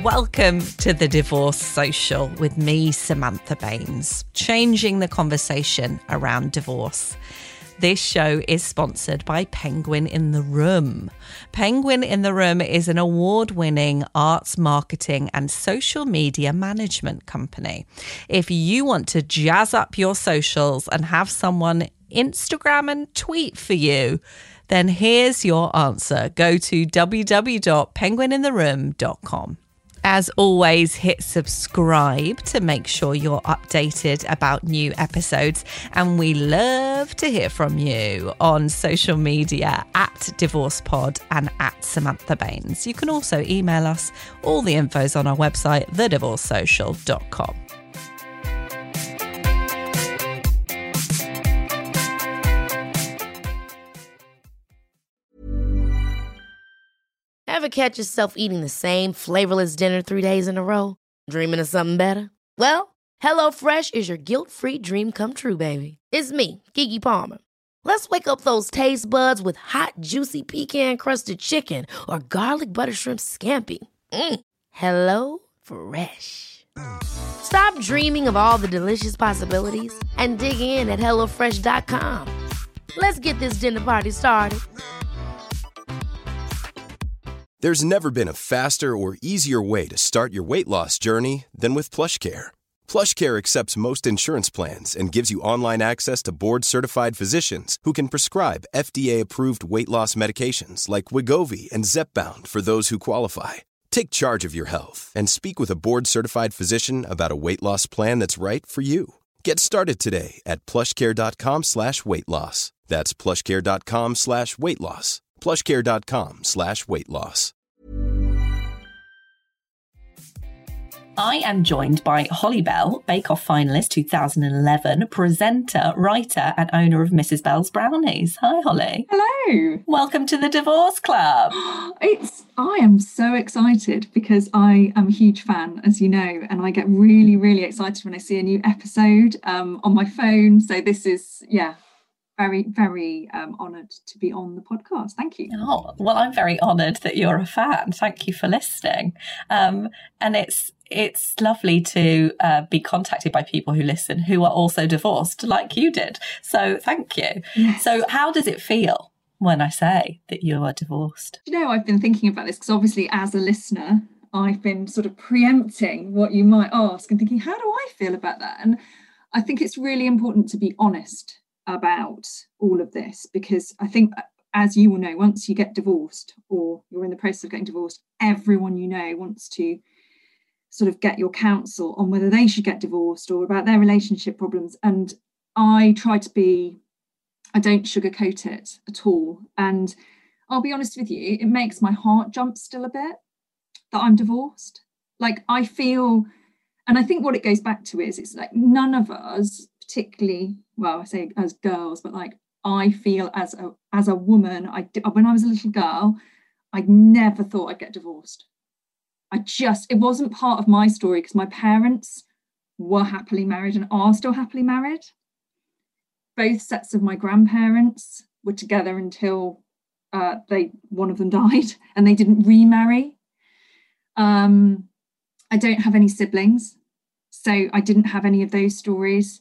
Welcome to the Divorce Social with me, Samantha Baines, changing the conversation around divorce. This show is sponsored by Penguin in the Room. Penguin in the Room is an award-winning arts marketing and social media management company. If you want to jazz up your socials and have someone Instagram and tweet for you, then here's your answer. Go to www.penguinintheroom.com. As always, hit subscribe to make sure you're updated about new episodes. And we love to hear from you on social media at DivorcePod and at Samantha Baines. You can also email us. All the info's on our website, thedivorcesocial.com. Ever catch yourself eating the same flavorless dinner 3 days in a row? Dreaming of something better? Well, HelloFresh is your guilt-free dream come true, baby. It's me, Keke Palmer. Let's wake up those taste buds with hot, juicy pecan-crusted chicken or garlic butter shrimp scampi. Hello Fresh. Stop dreaming of all the delicious possibilities and dig in at HelloFresh.com. Let's get this dinner party started. There's never been a faster or easier way to start your weight loss journey than with PlushCare. PlushCare accepts most insurance plans and gives you online access to board-certified physicians who can prescribe FDA-approved weight loss medications like Wegovy and Zepbound for those who qualify. Take charge of your health and speak with a board-certified physician about a weight loss plan that's right for you. Get started today at plushcare.com/weight loss. That's plushcare.com/weight loss. plushcare.com/weight loss. I am joined by Holly Bell, Bake Off finalist 2011, presenter, writer and owner of Mrs. Bell's Brownies. Hi, Holly. Hello. Welcome to the Divorce Club. I am so excited because I am a huge fan, as you know, and I get really, really excited when I see a new episode on my phone. So this is, very, very honoured to be on the podcast. Thank you. Oh, well, I'm very honoured that you're a fan. Thank you for listening. And it's lovely to be contacted by people who listen who are also divorced like you did. So thank you. Yes. So how does it feel when I say that you are divorced? You know, I've been thinking about this because obviously as a listener, I've been sort of preempting what you might ask and thinking, how do I feel about that? And I think it's really important to be honest about all of this, because I think, as you will know, once you get divorced or you're in the process of getting divorced, everyone you know wants to sort of get your counsel on whether they should get divorced or about their relationship problems. And I don't sugarcoat it at all. And I'll be honest with you, it makes my heart jump still a bit that I'm divorced. Like I feel, and I think what it goes back to is it's like none of us, particularly, well, I say as girls, but like I feel as a woman, when I was a little girl, I never thought I'd get divorced. It wasn't part of my story because my parents were happily married and are still happily married. Both sets of my grandparents were together until one of them died and they didn't remarry. I don't have any siblings, so I didn't have any of those stories.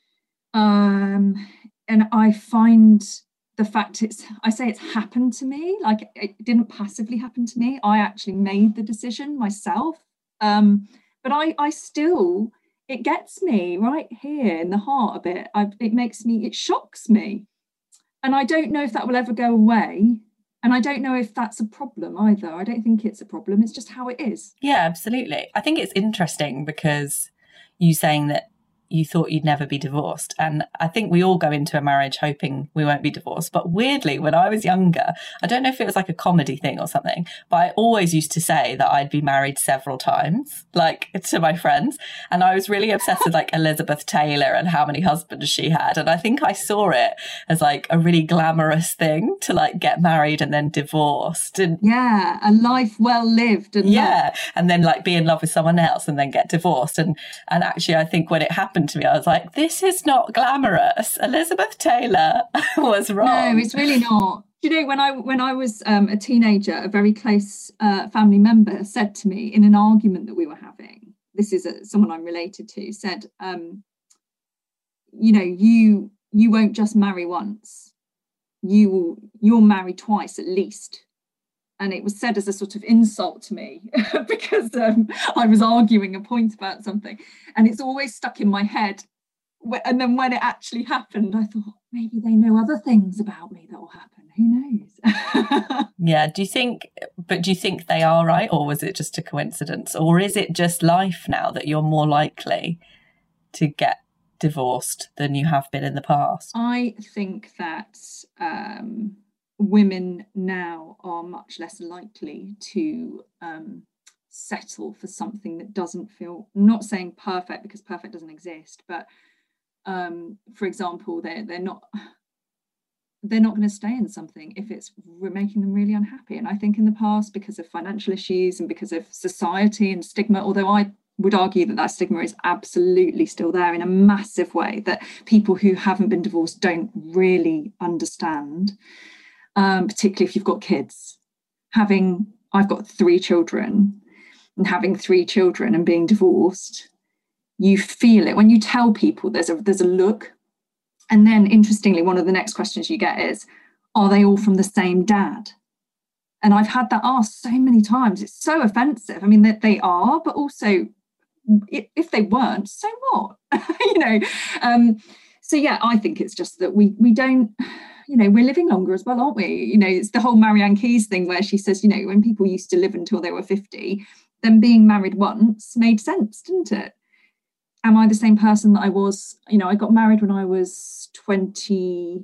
And I find the fact it's happened to me, like it didn't passively happen to me. I actually made the decision myself. But I still, it gets me right here in the heart a bit. It shocks me. And I don't know if that will ever go away. And I don't know if that's a problem either. I don't think it's a problem. It's just how it is. Yeah, absolutely. I think it's interesting because you saying that you thought you'd never be divorced. And I think we all go into a marriage hoping we won't be divorced. But weirdly, when I was younger, I don't know if it was like a comedy thing or something, but I always used to say that I'd be married several times, like to my friends. And I was really obsessed with like Elizabeth Taylor and how many husbands she had. And I think I saw it as like a really glamorous thing to like get married and then divorced. And yeah, a life well lived. And yeah. And then like be in love with someone else and then get divorced. And actually, I think when it happened happened to me, I was like, this is not glamorous. Elizabeth Taylor was wrong. No, it's really not. You know, when I was a teenager, a very close family member said to me in an argument that we were having, this is someone I'm related to, said, you know, you won't just marry once. You'll marry twice at least. And it was said as a sort of insult to me because I was arguing a point about something. And it's always stuck in my head. And then when it actually happened, I thought, maybe they know other things about me that will happen. Who knows? Yeah. Do you think they are right? Or was it just a coincidence? Or is it just life now that you're more likely to get divorced than you have been in the past? I think that women now are much less likely to settle for something that doesn't feel, I'm not saying perfect because perfect doesn't exist, but for example, they're not going to stay in something if it's making them really unhappy. And I think in the past, because of financial issues and because of society and stigma, although I would argue that stigma is absolutely still there in a massive way that people who haven't been divorced don't really understand, particularly if you've got kids. I've got 3 children, and having 3 children and being divorced, you feel it when you tell people. There's a look. And then interestingly, one of the next questions you get is, are they all from the same dad? And I've had that asked so many times. It's so offensive. I mean, that they are, but also if they weren't, so what? You know. So yeah, I think it's just that we don't, you know, we're living longer as well, aren't we? You know, it's the whole Marianne Keyes thing where she says, you know, when people used to live until they were 50, then being married once made sense, didn't it? Am I the same person that I was? You know, I got married when I was 28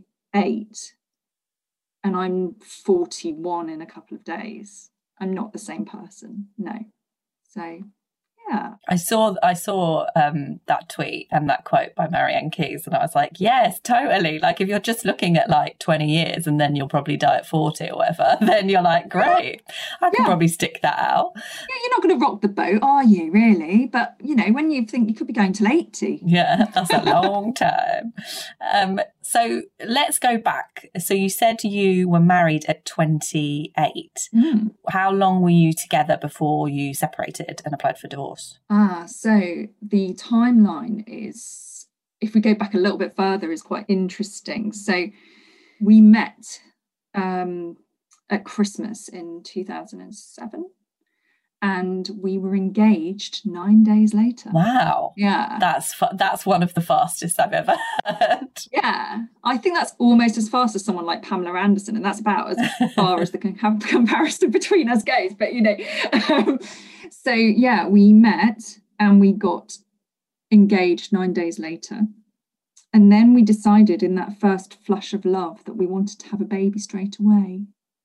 and I'm 41 in a couple of days. I'm not the same person, no. So, yeah. I saw that tweet and that quote by Marianne Keyes, and I was like, yes, totally. Like, if you're just looking at like 20 years and then you'll probably die at 40 or whatever, then you're like, great, I can probably stick that out. Yeah, you're not going to rock the boat, are you, really? But, you know, when you think you could be going till 80. Yeah, that's a long time. So let's go back. So you said you were married at 28. How long were you together before you separated and applied for divorce? So the timeline is, if we go back a little bit further, is quite interesting. So we met at Christmas in 2007. And we were engaged 9 days later. Wow. Yeah. That's one of the fastest I've ever heard. Yeah. I think that's almost as fast as someone like Pamela Anderson. And that's about as far as the comparison between us goes. But, you know, so, yeah, we met and we got engaged 9 days later. And then we decided in that first flush of love that we wanted to have a baby straight away.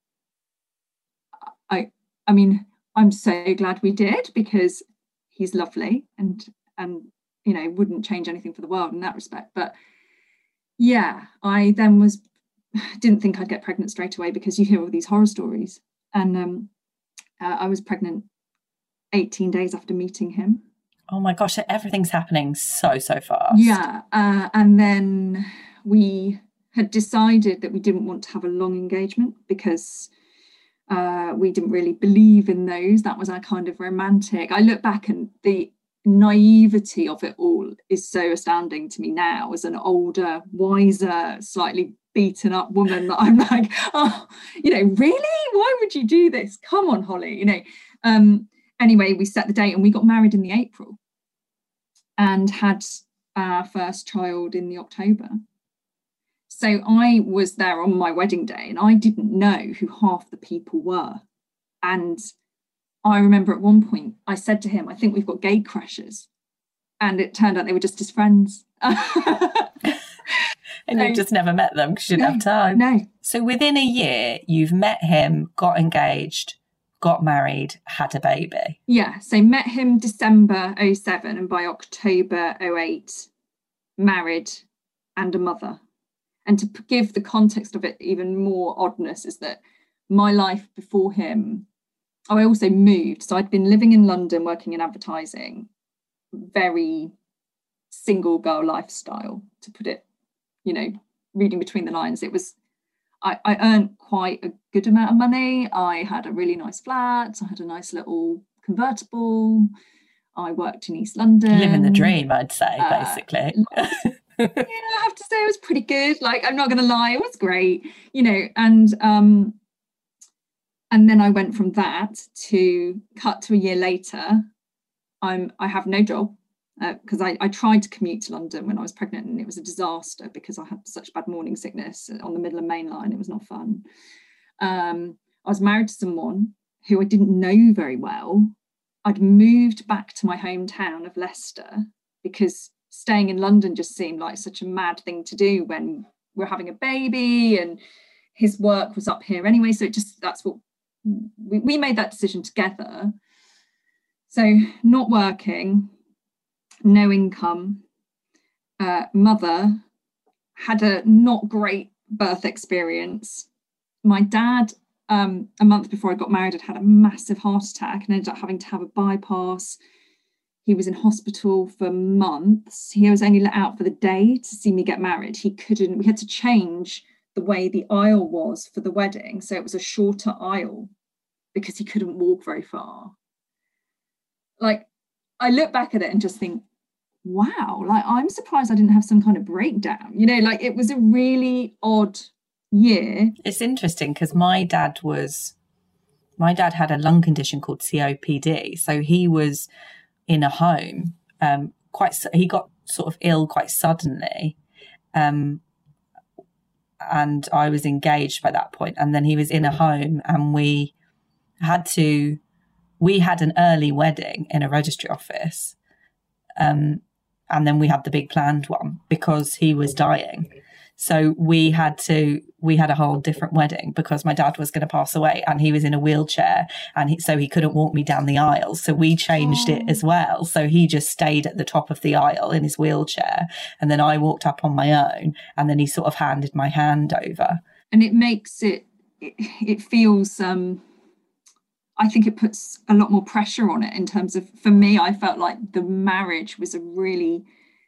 I mean, I'm so glad we did, because he's lovely and you know, wouldn't change anything for the world in that respect. But yeah, I then didn't think I'd get pregnant straight away, because you hear all these horror stories. And I was pregnant 18 days after meeting him. Oh my gosh, everything's happening so fast. Yeah, and then we had decided that we didn't want to have a long engagement, because we didn't really believe in those. That was our kind of romantic. I look back and the naivety of it all is so astounding to me now as an older, wiser, slightly beaten up woman, that I'm like, oh, you know, really? Why would you do this? Come on, Holly, you know. Anyway, we set the date and we got married in the April and had our first child in the October. So I was there on my wedding day and I didn't know who half the people were. And I remember at one point I said to him, I think we've got gate crashers. And it turned out they were just his friends. And you just never met them because you didn't have time. No. So within a year, you've met him, got engaged, got married, had a baby. Yeah. So met him December 07 and by October 08, married and a mother. And to give the context of it even more oddness is that my life before him, I also moved. So I'd been living in London, working in advertising, very single girl lifestyle, to put it, reading between the lines. It was, I earned quite a good amount of money. I had a really nice flat. I had a nice little convertible. I worked in East London. Living the dream, I'd say, basically. Yeah, I have to say it was pretty good. Like, I'm not going to lie, it was great, and then I went from that to cut to a year later. I have no job because I tried to commute to London when I was pregnant, and it was a disaster because I had such bad morning sickness on the Midland Main Line. It was not fun. I was married to someone who I didn't know very well. I'd moved back to my hometown of Leicester because staying in London just seemed like such a mad thing to do when we're having a baby, and his work was up here anyway. So that's what we made that decision together. So not working, no income, mother, had a not great birth experience. My dad, a month before I got married, had a massive heart attack and ended up having to have a bypass. He was in hospital for months. He was only let out for the day to see me get married. We had to change the way the aisle was for the wedding. So it was a shorter aisle because he couldn't walk very far. Like, I look back at it and just think, wow, like, I'm surprised I didn't have some kind of breakdown. Like, it was a really odd year. It's interesting because my dad had a lung condition called COPD. So he was in a home, he got sort of ill quite suddenly. And I was engaged by that point. And then he was in a home, and we had an early wedding in a registry office. And then we had the big planned one because he was dying. So we had a whole different wedding because my dad was going to pass away and he was in a wheelchair, and so he couldn't walk me down the aisle. So we changed it as well. So he just stayed at the top of the aisle in his wheelchair, and then I walked up on my own, and then he sort of handed my hand over. And it makes it feels, I think it puts a lot more pressure on it in terms of, for me, I felt like the marriage was a really,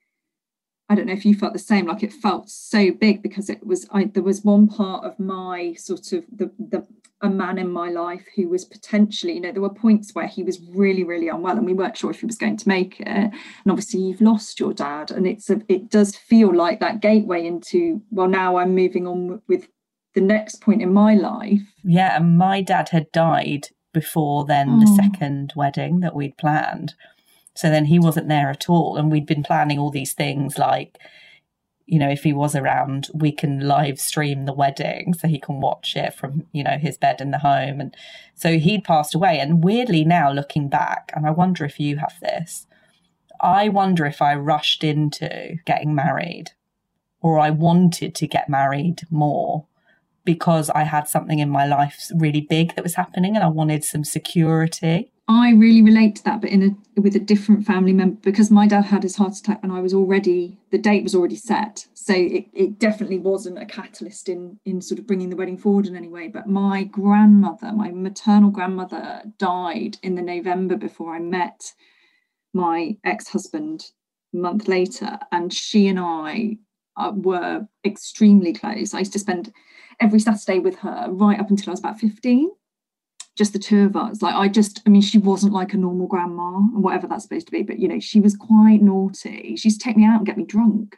I don't know if you felt the same, like it felt so big because there was one part of my sort of a man in my life who was potentially, there were points where he was really, really unwell and we weren't sure if he was going to make it. And obviously you've lost your dad, and it does feel like that gateway into, well, now I'm moving on with the next point in my life. Yeah, and my dad had died before then, the second wedding that we'd planned. So then he wasn't there at all. And we'd been planning all these things like, if he was around, we can live stream the wedding so he can watch it from, his bed in the home. And so he'd passed away. And weirdly now looking back, and I wonder if you have this, I wonder if I rushed into getting married, or I wanted to get married more because I had something in my life really big that was happening and I wanted some security. I really relate to that, but with a different family member, because my dad had his heart attack when the date was already set. So it definitely wasn't a catalyst in sort of bringing the wedding forward in any way. But my maternal grandmother, died in the November before I met my ex-husband a month later. And she and I were extremely close. I used to spend every Saturday with her right up until I was about 15. Just the two of us. She wasn't like a normal grandma, and whatever that's supposed to be, but she was quite naughty. She used to take me out and get me drunk.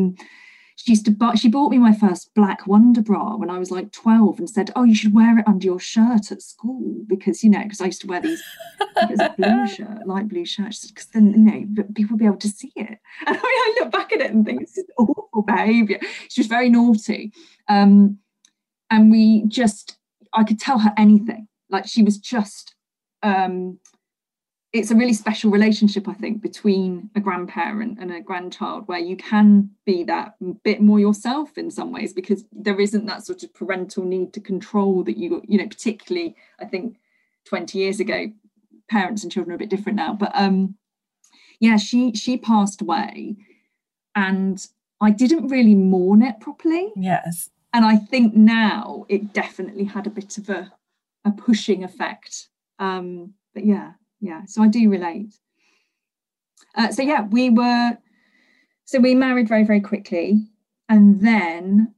She bought me my first black Wonder bra when I was like 12 and said, "Oh, you should wear it under your shirt at school," because I used to wear these, it was a blue shirt, light blue shirt, because then people would be able to see it. And I look back at it and think this is awful behaviour. She was very naughty, and I could tell her anything. Like, she was just, it's a really special relationship, I think, between a grandparent and a grandchild, where you can be that bit more yourself in some ways, because there isn't that sort of parental need to control that particularly, I think 20 years ago, parents and children are a bit different now. But she passed away and I didn't really mourn it properly. Yes. And I think now it definitely had a bit of a pushing effect. But yeah, so I do relate. We were So we married very, very quickly. And then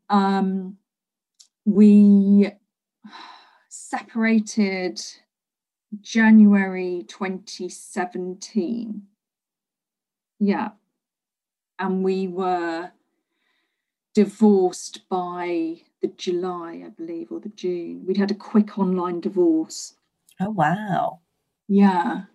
we separated January 2017. Yeah. And we were divorced by the July, I believe, or the June. We'd had a quick online divorce. Oh, wow. Yeah.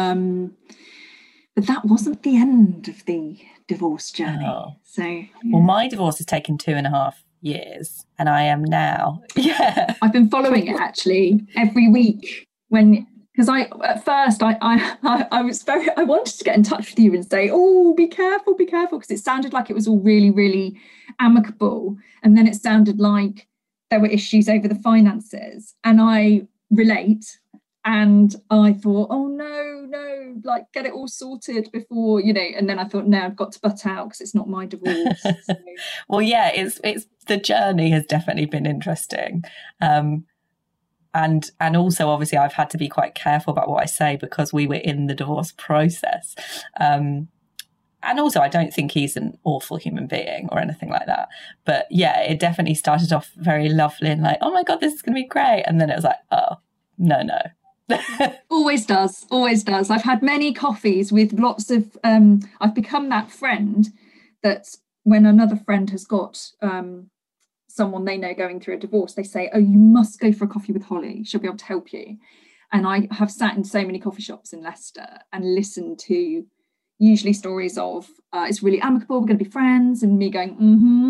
But that wasn't the end of the divorce journey. Oh. So, yeah. Well, my divorce has taken 2.5 years, and I am now. Yeah. I've been following it actually every week because at first I was I wanted to get in touch with you and say, oh, be careful, because it sounded like it was all really, really amicable. And then it sounded like there were issues over the finances, and I relate. And I thought, oh, no, like get it all sorted before, and then I thought, no, I've got to butt out because it's not my divorce. So. Well, yeah, it's the journey has definitely been interesting. And also, obviously, I've had to be quite careful about what I say because we were in the divorce process. And also, I don't think he's an awful human being or anything like that. But yeah, it definitely started off very lovely and like, oh my God, this is going to be great. And then it was like, oh, no. Always does. I've had many coffees with lots of I've become that friend that when another friend has got someone they know going through a divorce, they say, oh, you must go for a coffee with Holly, she'll be able to help you. And I have sat in so many coffee shops in Leicester and listened to usually stories of it's really amicable, we're going to be friends, and me going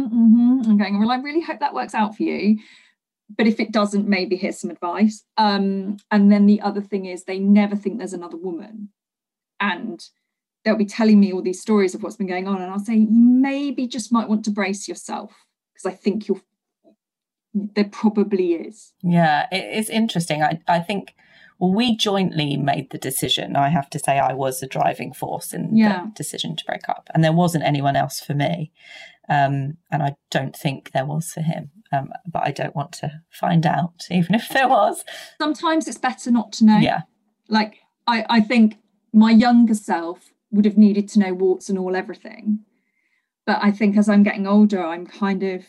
and going, well, I really hope that works out for you. But if it doesn't, maybe here's some advice. And then the other thing is they never think there's another woman. And they'll be telling me all these stories of what's been going on. And I'll say, you maybe just might want to brace yourself because I think there probably is. Yeah, it's interesting. I think, well, we jointly made the decision. I have to say I was the driving force in the decision to break up. And there wasn't anyone else for me. And I don't think there was for him. But I don't want to find out, even if there was. Sometimes it's better not to know. Yeah. Like, I think my younger self would have needed to know warts and all everything. But I think as I'm getting older, I'm kind of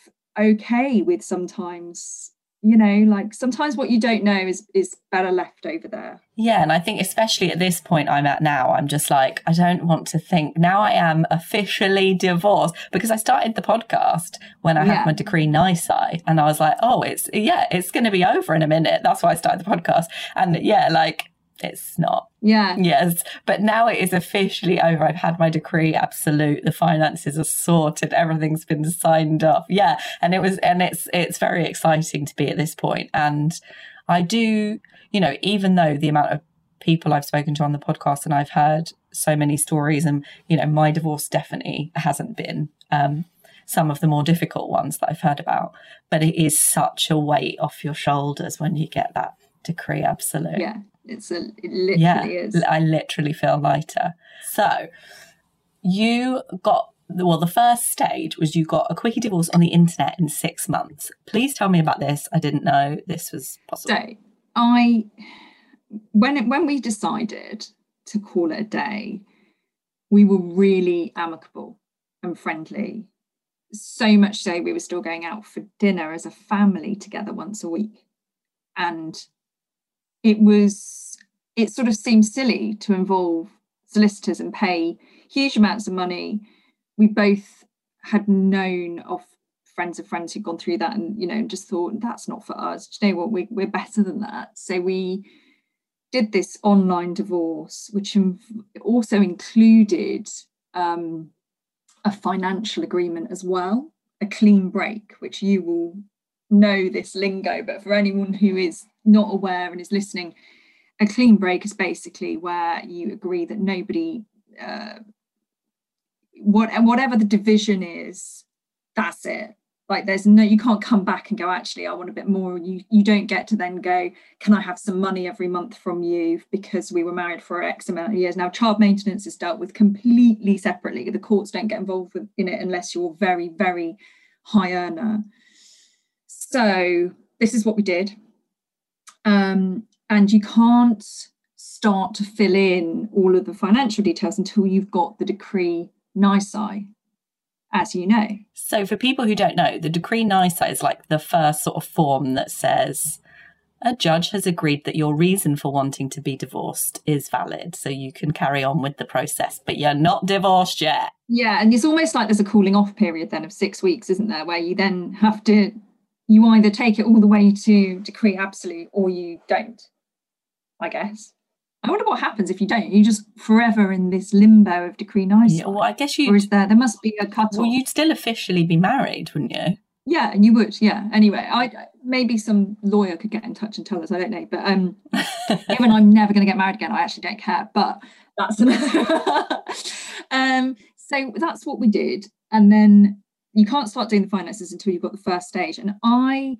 okay with sometimes, like sometimes what you don't know is better left over there. Yeah, and I think especially at this point I'm at now, I'm just like, I don't want to think. Now I am officially divorced because I started the podcast when I had my decree nisi, and I was like, oh, it's going to be over in a minute. That's why I started the podcast. And it's not. Yeah. Yes. But now it is officially over. I've had my decree absolute. The finances are sorted. Everything's been signed off. Yeah. And it's very exciting to be at this point. And I do, even though the amount of people I've spoken to on the podcast and I've heard so many stories and, my divorce definitely hasn't been some of the more difficult ones that I've heard about, but it is such a weight off your shoulders when you get that decree absolute. Yeah. It literally is. I literally feel lighter. So you got, the first stage was you got a quickie divorce on the internet in 6 months. Please tell me about this. I didn't know this was possible. So when we decided to call it a day, we were really amicable and friendly. So much so we were still going out for dinner as a family together once a week. And it sort of seemed silly to involve solicitors and pay huge amounts of money. We both had known of friends of friends who'd gone through that and, just thought, that's not for us. Do you know what? We're better than that. So we did this online divorce, which also included a financial agreement as well, a clean break, which you will know this lingo, but for anyone who is not aware and is listening, a clean break is basically where you agree that nobody, whatever the division is, that's it. Like you can't come back and go, actually, I want a bit more. You don't get to then go, can I have some money every month from you because we were married for X amount of years. Now, child maintenance is dealt with completely separately. The courts don't get involved in it unless you're very, very high earner. So this is what we did. And you can't start to fill in all of the financial details until you've got the decree nisi. as you know. So for people who don't know, the decree nisi is like the first sort of form that says a judge has agreed that your reason for wanting to be divorced is valid, so you can carry on with the process, but you're not divorced yet. Yeah, and it's almost like there's a cooling off period then of 6 weeks, isn't there, where you then have to, you either take it all the way to decree absolute or you don't, I guess. I wonder what happens if you don't. You're just forever in this limbo of decree nisi. Yeah, well, I guess you. Or is there must be a cut-off. Well, you'd still officially be married, wouldn't you? Yeah, and you would, yeah. Anyway, maybe some lawyer could get in touch and tell us, I don't know. But given I'm never going to get married again, I actually don't care. But that's another. So that's what we did. And then you can't start doing the finances until you've got the first stage. And I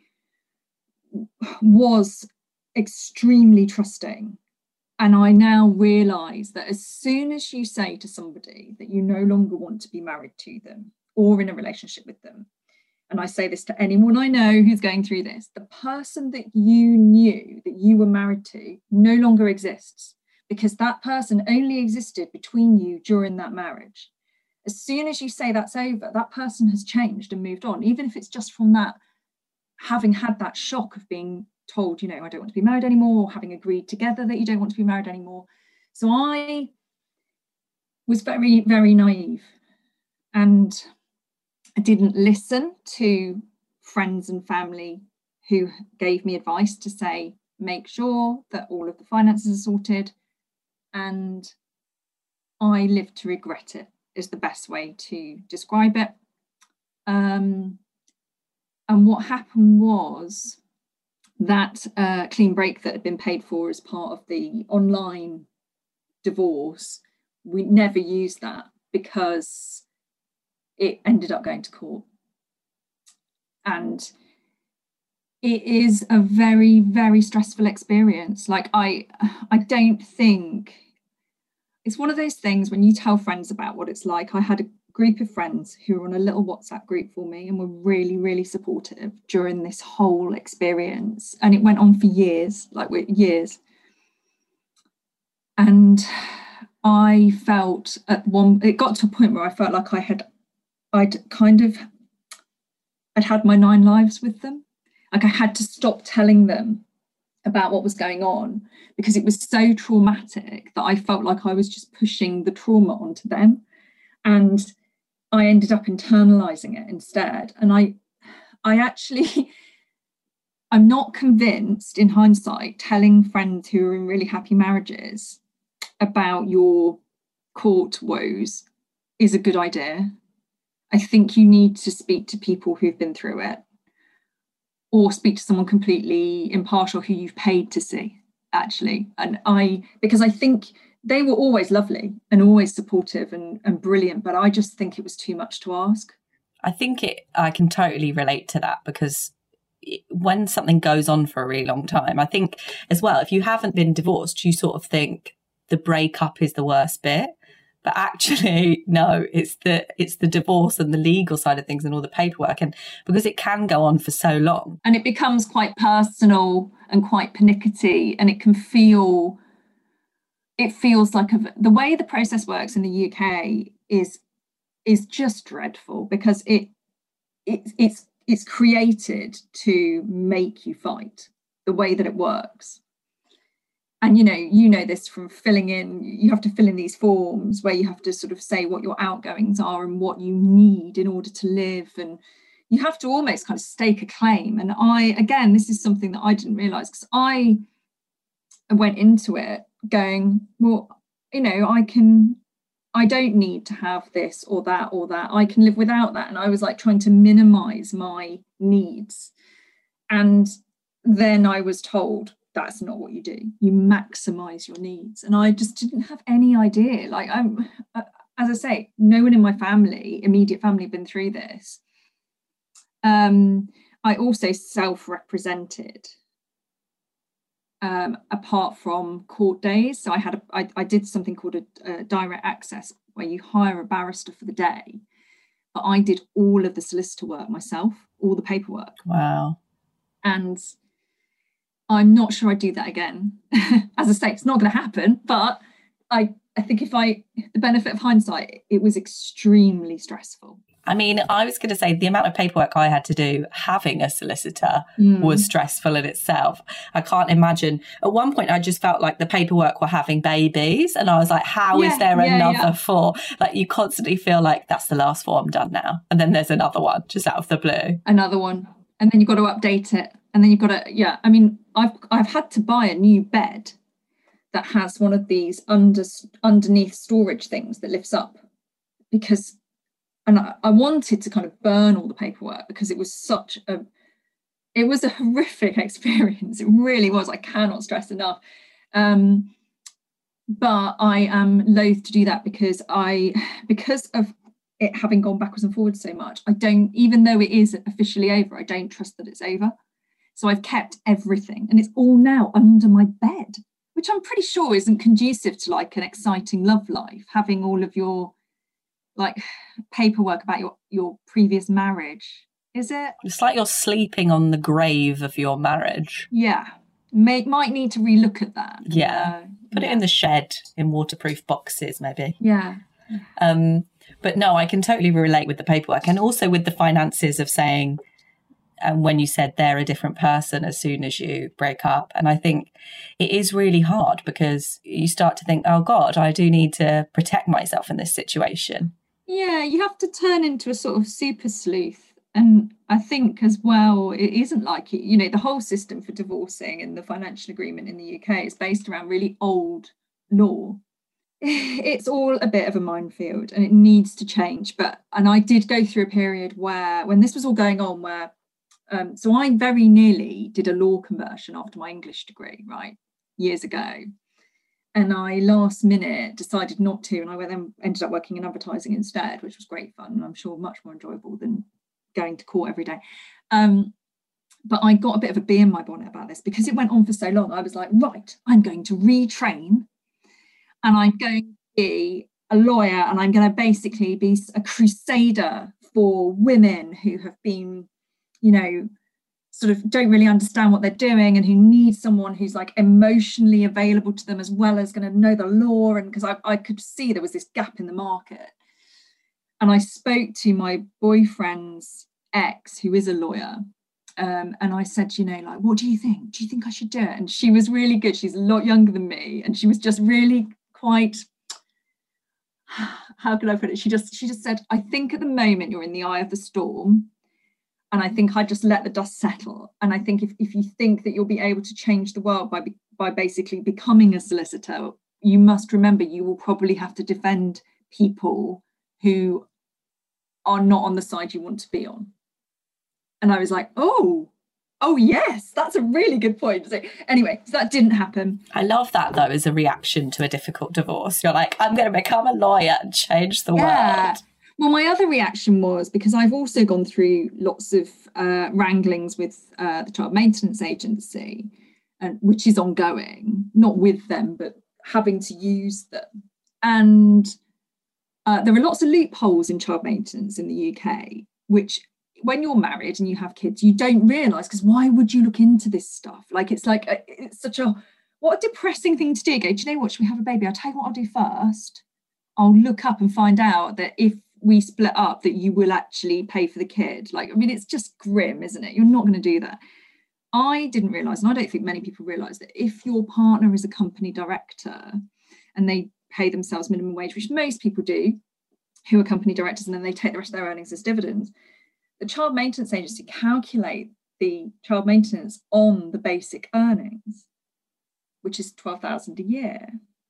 was extremely trusting. And I now realise that as soon as you say to somebody that you no longer want to be married to them or in a relationship with them, and I say this to anyone I know who's going through this, the person that you knew that you were married to no longer exists, because that person only existed between you during that marriage. As soon as you say that's over, that person has changed and moved on, even if it's just from that, having had that shock of being told, you know, I don't want to be married anymore, or having agreed together that you don't want to be married anymore. So I was very, very naive, and I didn't listen to friends and family who gave me advice to say, make sure that all of the finances are sorted. And I lived to regret it, is the best way to describe it. And what happened was that clean break that had been paid for as part of the online divorce, we never used that because it ended up going to court. And it is a very, very stressful experience. Like I don't think, it's one of those things when you tell friends about what it's like. I had a group of friends who were on a little WhatsApp group for me and were really, really supportive during this whole experience. And it went on for years, years. And I felt it got to a point where I felt like I'd had my 9 lives with them. Like I had to stop telling them about what was going on because it was so traumatic that I felt like I was just pushing the trauma onto them. And I ended up internalizing it instead. And I'm not convinced in hindsight telling friends who are in really happy marriages about your court woes is a good idea. I think you need to speak to people who've been through it, or speak to someone completely impartial who you've paid to see, actually. Because I think they were always lovely and always supportive and brilliant, but I just think it was too much to ask. I can totally relate to that, because when something goes on for a really long time, I think as well, if you haven't been divorced, you sort of think the breakup is the worst bit. But actually, no, it's the divorce and the legal side of things and all the paperwork, and because it can go on for so long. And it becomes quite personal and quite pernickety, and it feels like the way the process works in the UK is just dreadful, because it's created to make you fight the way that it works. And you know this from filling in, you have to fill in these forms where you have to sort of say what your outgoings are and what you need in order to live, and you have to almost kind of stake a claim. And again, this is something that I didn't realise, because I went into it going, well, I don't need to have this or that or that. I can live without that. And I was like trying to minimise my needs. And then I was told, that's not what you do. You maximize your needs. And I just didn't have any idea. Like as I say, no one in my immediate family had been through this. I also self-represented apart from court days. So I did something called a direct access, where you hire a barrister for the day. But I did all of the solicitor work myself, all the paperwork. Wow. And I'm not sure I'd do that again. As I say, it's not going to happen, but I think the benefit of hindsight, it was extremely stressful. I mean, I was going to say the amount of paperwork I had to do having a solicitor was stressful in itself. I can't imagine. At one point, I just felt like the paperwork were having babies. And I was like, how is there another form? Like, you constantly feel like that's the last form done now. And then there's another one just out of the blue. Another one. And then you've got to update it. And then you've got to, I mean, I've had to buy a new bed that has one of these underneath storage things that lifts up, because I wanted to kind of burn all the paperwork because it was it was a horrific experience. It really was. I cannot stress enough. But I am loath to do that because of it having gone backwards and forwards so much. I don't, even though it is officially over, I don't trust that it's over. So I've kept everything, and it's all now under my bed, which I'm pretty sure isn't conducive to like an exciting love life, having all of your like paperwork about your previous marriage. Is it? It's like you're sleeping on the grave of your marriage. Yeah. Might need to relook at that. Yeah. Put it in the shed in waterproof boxes, maybe. Yeah. But no, I can totally relate with the paperwork, and also with the finances of saying, when you said they're a different person as soon as you break up. And I think it is really hard because you start to think, oh God, I do need to protect myself in this situation. Yeah, you have to turn into a sort of super sleuth. And I think as well, it isn't like, the whole system for divorcing and the financial agreement in the UK is based around really old law. It's all a bit of a minefield and it needs to change. And I did go through a period when this was all going on, where so I very nearly did a law conversion after my English degree, right, years ago. And I last minute decided not to. And I then ended up working in advertising instead, which was great fun. And I'm sure much more enjoyable than going to court every day. But I got a bit of a bee in my bonnet about this because it went on for so long. I was like, right, I'm going to retrain and I'm going to be a lawyer, and I'm going to basically be a crusader for women who have been, sort of don't really understand what they're doing and who need someone who's like emotionally available to them as well as going to know the law. And because I could see there was this gap in the market. And I spoke to my boyfriend's ex, who is a lawyer. And I said, like, what do you think? Do you think I should do it? And she was really good. She's a lot younger than me. And she was just really quite, how can I put it? She just said, I think at the moment you're in the eye of the storm. And I think I'd just let the dust settle. And I think if you think that you'll be able to change the world by basically becoming a solicitor, you must remember you will probably have to defend people who are not on the side you want to be on. And I was like, oh yes, that's a really good point. So anyway, so that didn't happen. I love that though, as a reaction to a difficult divorce. You're like, I'm going to become a lawyer and change the world. Well, my other reaction was, because I've also gone through lots of wranglings with the Child Maintenance Agency, which is ongoing, not with them, but having to use them. And there are lots of loopholes in child maintenance in the UK, which when you're married and you have kids, you don't realise, because why would you look into this stuff? Like, it's such what a depressing thing to do. Go, do you know what, should we have a baby? I'll tell you what I'll do first. I'll look up and find out that if we split up, that you will actually pay for the kid. Like, I mean, it's just grim, isn't it? You're not going to do that. I didn't realise, and I don't think many people realise, that if your partner is a company director and they pay themselves minimum wage, which most people do who are company directors, and then they take the rest of their earnings as dividends, the Child Maintenance Agency calculate the child maintenance on the basic earnings, which is $12,000 a year.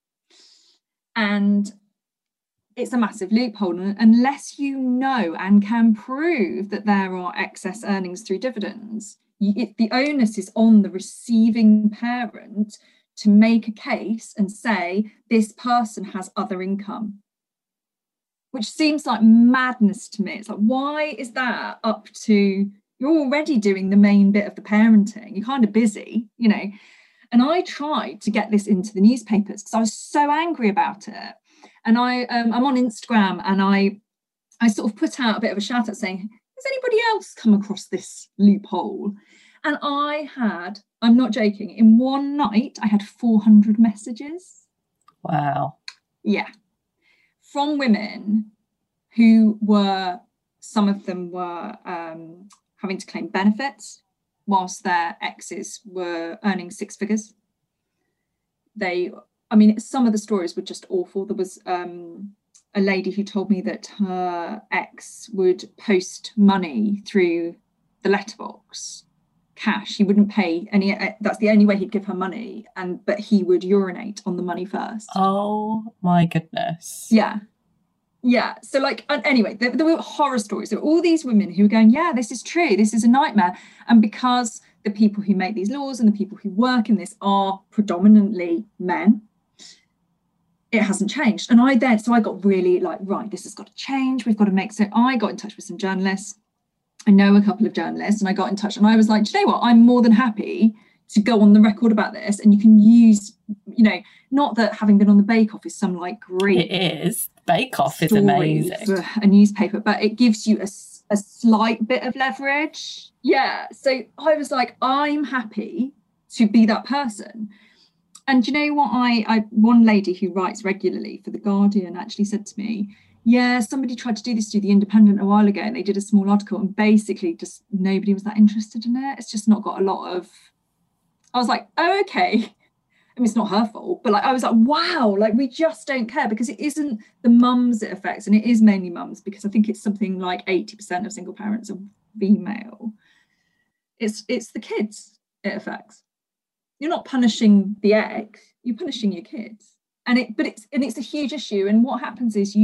And it's a massive loophole. And unless you know and can prove that there are excess earnings through dividends, the onus is on the receiving parent to make a case and say, this person has other income, which seems like madness to me. It's like, why is that up to, you're already doing the main bit of the parenting. You're kind of busy, And I tried to get this into the newspapers because I was so angry about it. And I'm on Instagram, and I sort of put out a bit of a shout out saying, has anybody else come across this loophole? And I'm not joking, in one night, I had 400 messages. Wow. Yeah. From women who were some of them were having to claim benefits whilst their exes were earning six figures. Some of the stories were just awful. There was a lady who told me that her ex would post money through the letterbox, cash. He wouldn't pay any. That's the only way he'd give her money, but he would urinate on the money first. Oh my goodness. Yeah. So anyway, there were horror stories. There were all these women who were going, yeah, this is true. This is a nightmare. And because the people who make these laws and the people who work in this are predominantly men, it hasn't changed. And I got really right, this has got to change. We've got to make. So I got in touch with some journalists. I know a couple of journalists, and I got in touch and I was like, do you know what? I'm more than happy to go on the record about this. And you can use, not that having been on the Bake Off is some great. It is. Bake Off is amazing. For a newspaper, but it gives you a slight bit of leverage. Yeah. So I was like, I'm happy to be that person. And do you know what? One lady who writes regularly for The Guardian actually said to me, yeah, somebody tried to do this to The Independent a while ago, and they did a small article, and basically just nobody was that interested in it. It's just not got a lot of. I was like, oh, okay. I mean, it's not her fault, but I was like, wow, we just don't care, because it isn't the mums it affects, and it is mainly mums, because I think it's something like 80% of single parents are female. It's the kids it affects. You're not punishing the ex, you're punishing your kids, and it's a huge issue. And what happens is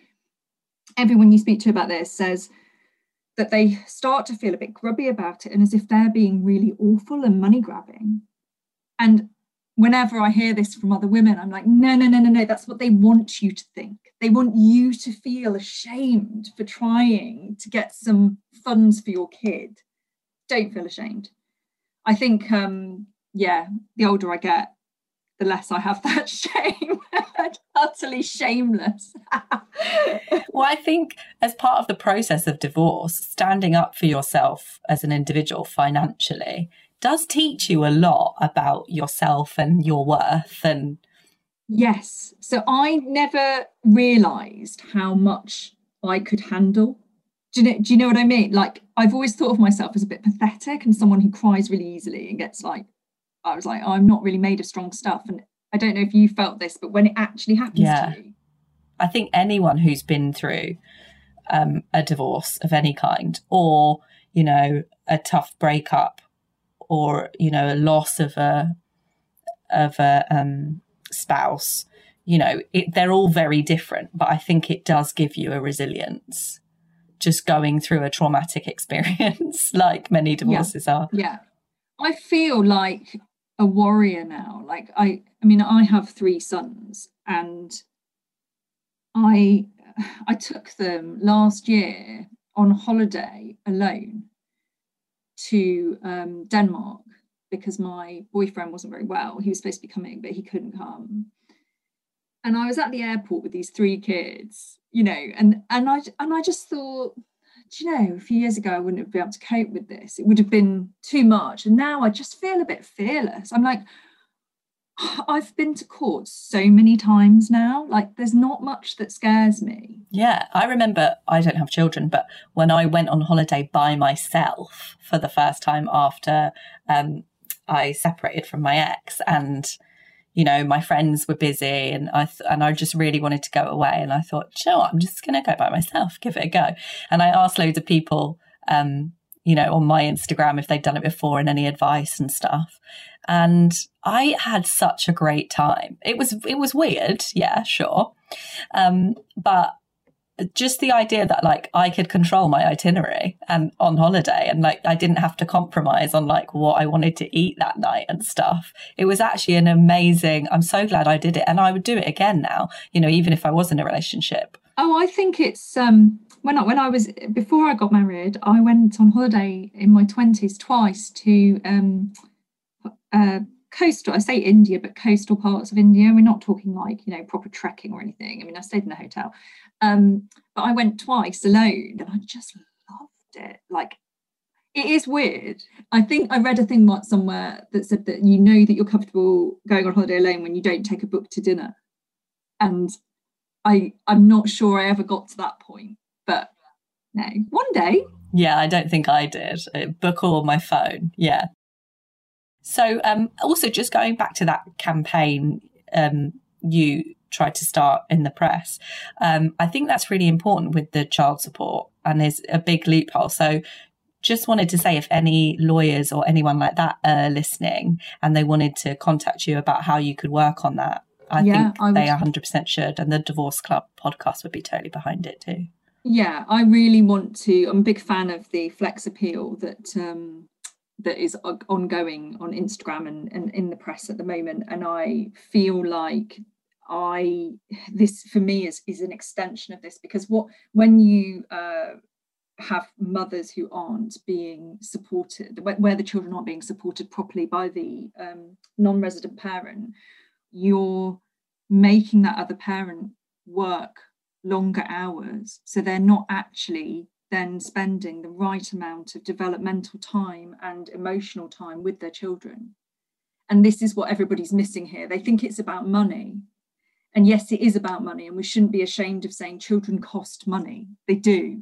everyone you speak to about this says that they start to feel a bit grubby about it, and as if they're being really awful and money grabbing. And whenever I hear this from other women, I'm like, no, that's what they want you to think. They want you to feel ashamed for trying to get some funds for your kid. Don't feel ashamed. I think, the older I get, the less I have that shame. Utterly shameless. Well, I think as part of the process of divorce, standing up for yourself as an individual financially does teach you a lot about yourself and your worth. And yes. So I never realised how much I could handle. Do you know what I mean? I've always thought of myself as a bit pathetic and someone who cries really easily and gets I was like, I'm not really made of strong stuff. And I don't know if you felt this, but when it actually happens to you. I think anyone who's been through a divorce of any kind, or, a tough breakup, or, a loss of a spouse, they're all very different. But I think it does give you a resilience just going through a traumatic experience like many divorces are. Yeah. I feel like a warrior now. I have 3 sons, and I took them last year on holiday alone to Denmark, because my boyfriend wasn't very well. He was supposed to be coming, but he couldn't come. And I was at the airport with these 3 kids, and I just thought, a few years ago, I wouldn't have been able to cope with this. It would have been too much. And now I just feel a bit fearless. I'm like, I've been to court so many times now. There's not much that scares me. Yeah, I remember, I don't have children, but when I went on holiday by myself for the first time after I separated from my ex, and my friends were busy, and I just really wanted to go away. And I thought, I'm just going to go by myself, give it a go. And I asked loads of people, on my Instagram if they'd done it before and any advice and stuff. And I had such a great time. It was weird. Yeah, sure. But just the idea that I could control my itinerary and on holiday, and I didn't have to compromise on what I wanted to eat that night and stuff. It was actually an amazing, I'm so glad I did it. And I would do it again now, even if I was in a relationship. Oh, I think it's, before I got married, I went on holiday in my 20s twice to coastal, I say India, but coastal parts of India. We're not talking proper trekking or anything. I mean, I stayed in a hotel. But I went twice alone, and I just loved it. It is weird. I think I read a thing somewhere that said that that you're comfortable going on holiday alone when you don't take a book to dinner. And I'm not sure I ever got to that point, but No, one day. Yeah, I don't think I did. Book or my phone. Yeah. So also just going back to that campaign you tried to start in the press, I think that's really important with the child support, and there's a big loophole. So just wanted to say, if any lawyers or anyone like that are listening and they wanted to contact you about how you could work on that, I think they 100% should. And the Divorce Club podcast would be totally behind it too. Yeah, I really want to. I'm a big fan of the Flex Appeal that is ongoing on Instagram and in the press at the moment. And I feel like this for me is an extension of this, because when you have mothers who aren't being supported, where the children aren't being supported properly by the non-resident parent, you're making that other parent work longer hours, so they're not actually then spending the right amount of developmental time and emotional time with their children. And this is what everybody's missing here. They think it's about money. And yes, it is about money, and we shouldn't be ashamed of saying children cost money. They do.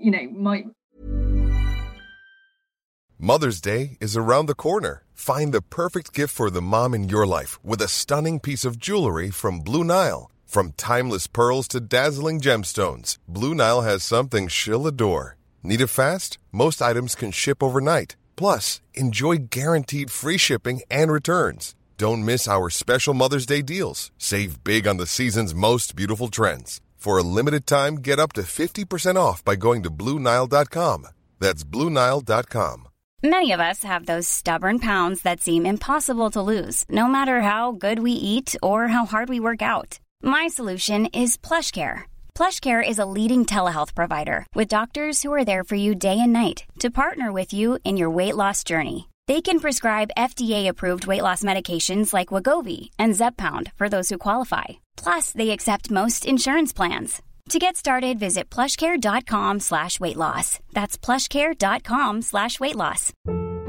Mother's Day is around the corner. Find the perfect gift for the mom in your life with a stunning piece of jewelry from Blue Nile. From timeless pearls to dazzling gemstones, Blue Nile has something she'll adore. Need it fast? Most items can ship overnight. Plus, enjoy guaranteed free shipping and returns. Don't miss our special Mother's Day deals. Save big on the season's most beautiful trends. For a limited time, get up to 50% off by going to BlueNile.com. That's BlueNile.com. Many of us have those stubborn pounds that seem impossible to lose, no matter how good we eat or how hard we work out. My solution is PlushCare. PlushCare is a leading telehealth provider with doctors who are there for you day and night to partner with you in your weight loss journey. They can prescribe FDA-approved weight loss medications like Wegovy and Zepbound for those who qualify. Plus, they accept most insurance plans. To get started, visit plushcare.com/weightloss. That's plushcare.com/weightloss.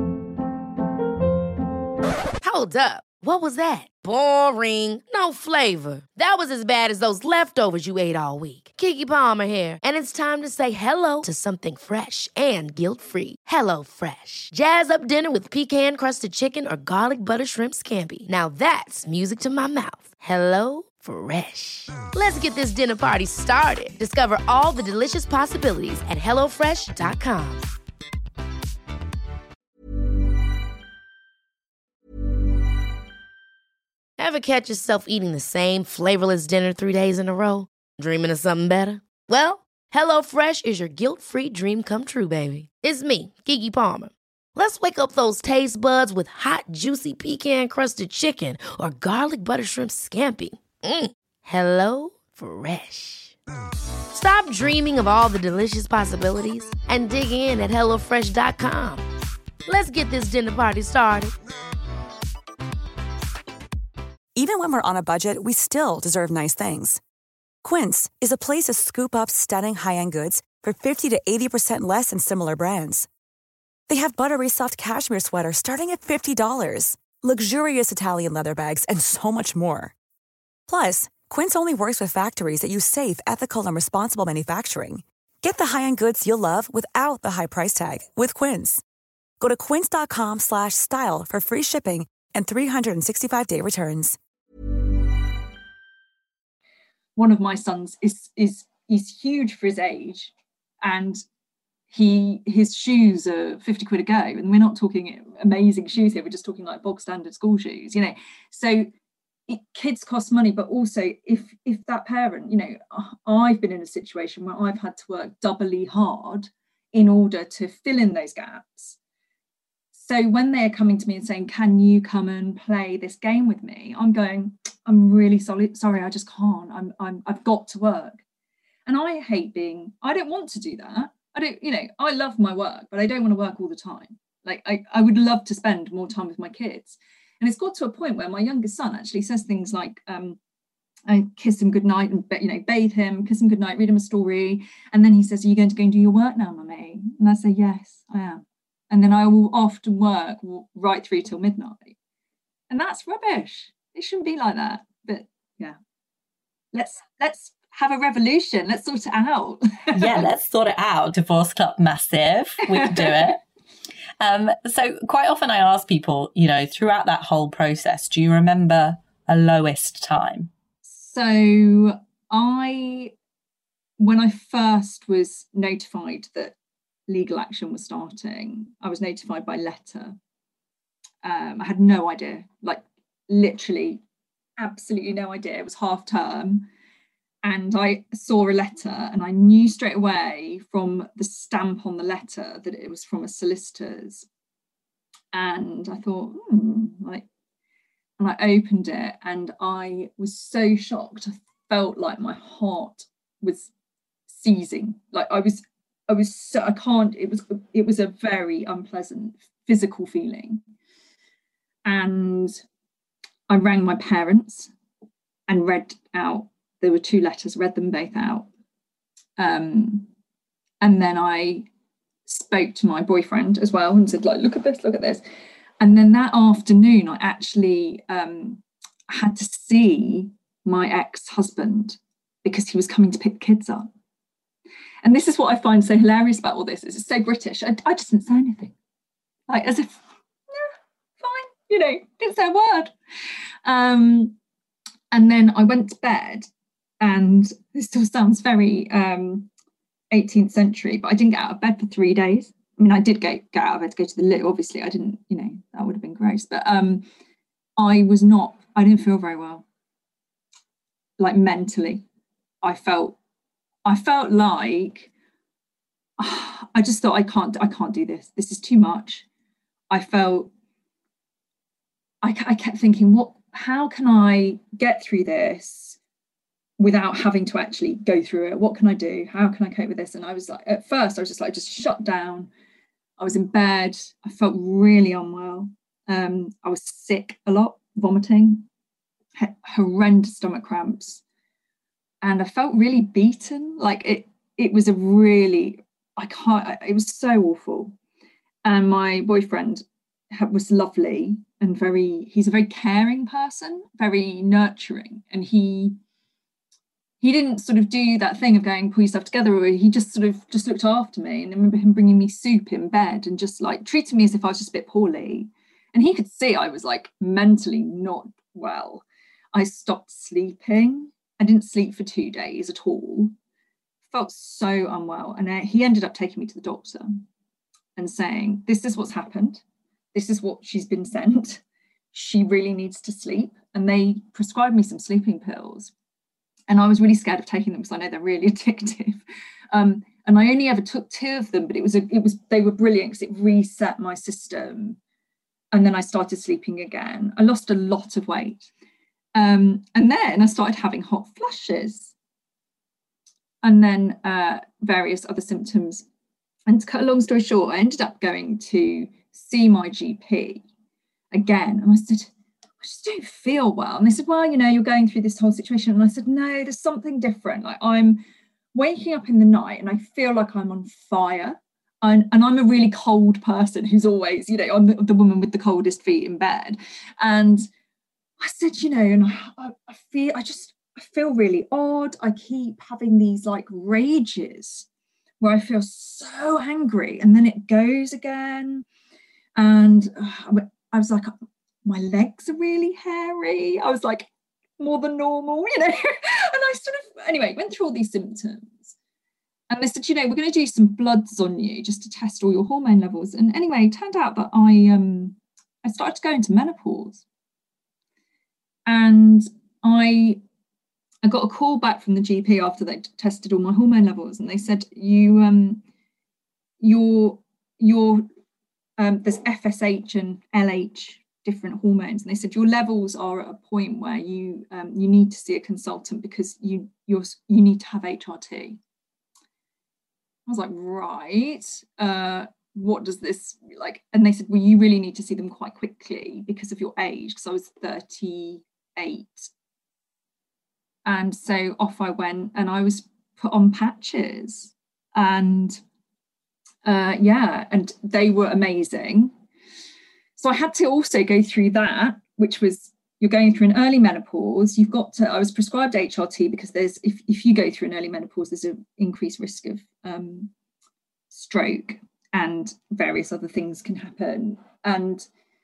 Hold up. What was that? Boring. No flavor. That was as bad as those leftovers you ate all week. Keke Palmer here. And it's time to say hello to something fresh and guilt-free. Hello Fresh. Jazz up dinner with pecan-crusted chicken or garlic butter shrimp scampi. Now that's music to my mouth. Hello Fresh. Let's get this dinner party started. Discover all the delicious possibilities at HelloFresh.com. Ever catch yourself eating the same flavorless dinner 3 days in a row? Dreaming of something better? Well, HelloFresh is your guilt-free dream come true, baby. It's me, Keke Palmer. Let's wake up those taste buds with hot, juicy pecan-crusted chicken or garlic butter shrimp scampi. Hello Fresh. Stop dreaming of all the delicious possibilities and dig in at HelloFresh.com. Let's get this dinner party started. Even when we're on a budget, we still deserve nice things. Quince is a place to scoop up stunning high-end goods for 50 to 80% less than similar brands. They have buttery soft cashmere sweaters starting at $50, luxurious Italian leather bags, and so much more. Plus, Quince only works with factories that use safe, ethical, and responsible manufacturing. Get the high-end goods you'll love without the high price tag with Quince. Go to quince.com/style for free shipping and 365-day returns. One of my sons is huge for his age, and his shoes are 50 quid a go, and we're not talking amazing shoes here, we're just talking like bog standard school shoes, so kids cost money. But also if that parent, I've been in a situation where I've had to work doubly hard in order to fill in those gaps. So when they're coming to me and saying, can you come and play this game with me? I'm going, I'm really sorry, I just can't. I've got to work. And I don't want to do that. I love my work, but I don't want to work all the time. Like I would love to spend more time with my kids. And it's got to a point where my youngest son actually says things like, I kiss him goodnight and bathe him, kiss him goodnight, read him a story. And then he says, are you going to go and do your work now, mummy? And I say, yes, I am. And then I will often work right through till midnight. And that's rubbish. It shouldn't be like that. But yeah, let's have a revolution. Let's sort it out. Yeah, let's sort it out. Divorce Club Massive. We can do it. So quite often I ask people, you know, throughout that whole process, do you remember a lowest time? So when I first was notified that legal action was starting, I was notified by letter. I had no idea, like literally absolutely no idea. It was half term. And I saw a letter and I knew straight away from the stamp on the letter that it was from a solicitor's. And I thought, and I opened it and I was so shocked. I felt like my heart was seizing. Like it was a very unpleasant physical feeling. And I rang my parents and read out. There were 2 letters, read them both out. And then I spoke to my boyfriend as well and said, like, look at this. And then that afternoon, I actually had to see my ex-husband because he was coming to pick the kids up. And this is what I find so hilarious about all this. It's so British. I just didn't say anything. Like, as if, yeah, fine, you know, didn't say a word. And then I went to bed. And this still sounds very 18th century, but I didn't get out of bed for 3 days. I mean, I did get out of bed to go to the loo. Obviously, I didn't, you know, that would have been gross. But I didn't feel very well. Like mentally, I felt like I just thought I can't do this. This is too much. I kept thinking, how can I get through this without having to actually go through it? What can I do? How can I cope with this? And I was like, at first I was just like, just shut down. I was in bed. I felt really unwell. I was sick a lot, vomiting, had horrendous stomach cramps. And I felt really beaten. Like it was it was so awful. And my boyfriend was lovely and he's a very caring person, very nurturing. And he didn't sort of do that thing of going, pull yourself together, or he just sort of just looked after me. And I remember him bringing me soup in bed and just like treating me as if I was just a bit poorly. And he could see I was like mentally not well. I stopped sleeping. I didn't sleep for 2 days at all. Felt so unwell. And he ended up taking me to the doctor and saying, this is what's happened. This is what she's been sent. She really needs to sleep. And they prescribed me some sleeping pills. And I was really scared of taking them because I know they're really addictive. And I only ever took 2 of them, but they were brilliant because it reset my system. And then I started sleeping again. I lost a lot of weight. And then I started having hot flushes. And then various other symptoms. And to cut a long story short, I ended up going to see my GP again. And I said, I just don't feel well. And they said, well, you know, you're going through this whole situation. And I said, no, there's something different. Like I'm waking up in the night and I feel like I'm on fire. And I'm a really cold person who's always, you know, I'm the woman with the coldest feet in bed. And I said, you know, and I feel really odd. I keep having these like rages where I feel so angry and then it goes again. And I was like, my legs are really hairy. I was like, more than normal, you know. And I anyway, went through all these symptoms. And they said, you know, we're going to do some bloods on you just to test all your hormone levels. And anyway, it turned out that I started to go into menopause. And I got a call back from the GP after they tested all my hormone levels. And they said, there's FSH and LH, different hormones, and they said your levels are at a point where you need to see a consultant because you need to have HRT. I was like, right, what does this like? And they said, well, you really need to see them quite quickly because of your age, because I was 38. And so off I went and I was put on patches, and and they were amazing. So I had to also go through that, which was you're going through an early menopause. You've got to, I was prescribed HRT because there's, if you go through an early menopause, there's an increased risk of stroke and various other things can happen. And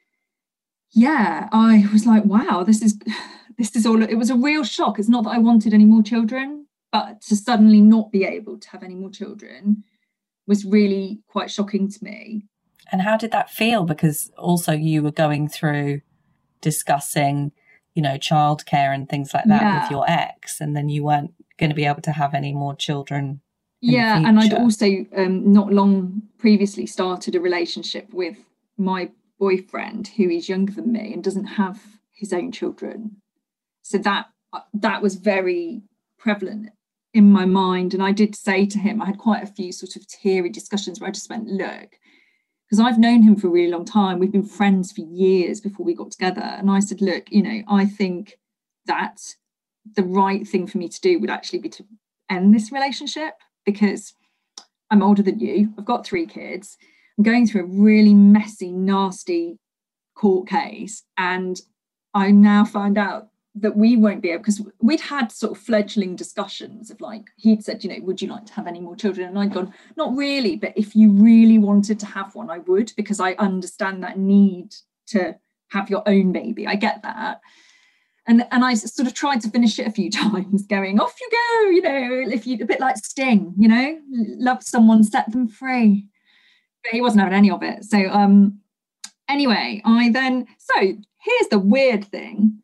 yeah, I was like, wow, this is all, it was a real shock. It's not that I wanted any more children, but to suddenly not be able to have any more children was really quite shocking to me. And how did that feel? Because also you were going through discussing, childcare and things like that with your ex, and then you weren't going to be able to have any more children. Yeah, and I'd also not long previously started a relationship with my boyfriend, who is younger than me and doesn't have his own children. So that was very prevalent in my mind. And I did say to him, I had quite a few sort of teary discussions where I just went, look, because I've known him for a really long time. We've been friends for years before we got together. And I said, look, I think that the right thing for me to do would actually be to end this relationship, because I'm older than you. I've got 3 kids. I'm going through a really messy, nasty court case. And I now find out that we won't be able, because we'd had sort of fledgling discussions of like, he'd said, would you like to have any more children? And I'd gone, not really, but if you really wanted to have one, I would, because I understand that need to have your own baby. I get that. And I sort of tried to finish it a few times, going, off you go, if you, a bit like Sting, love someone, set them free. But he wasn't having any of it. So anyway, so here's the weird thing.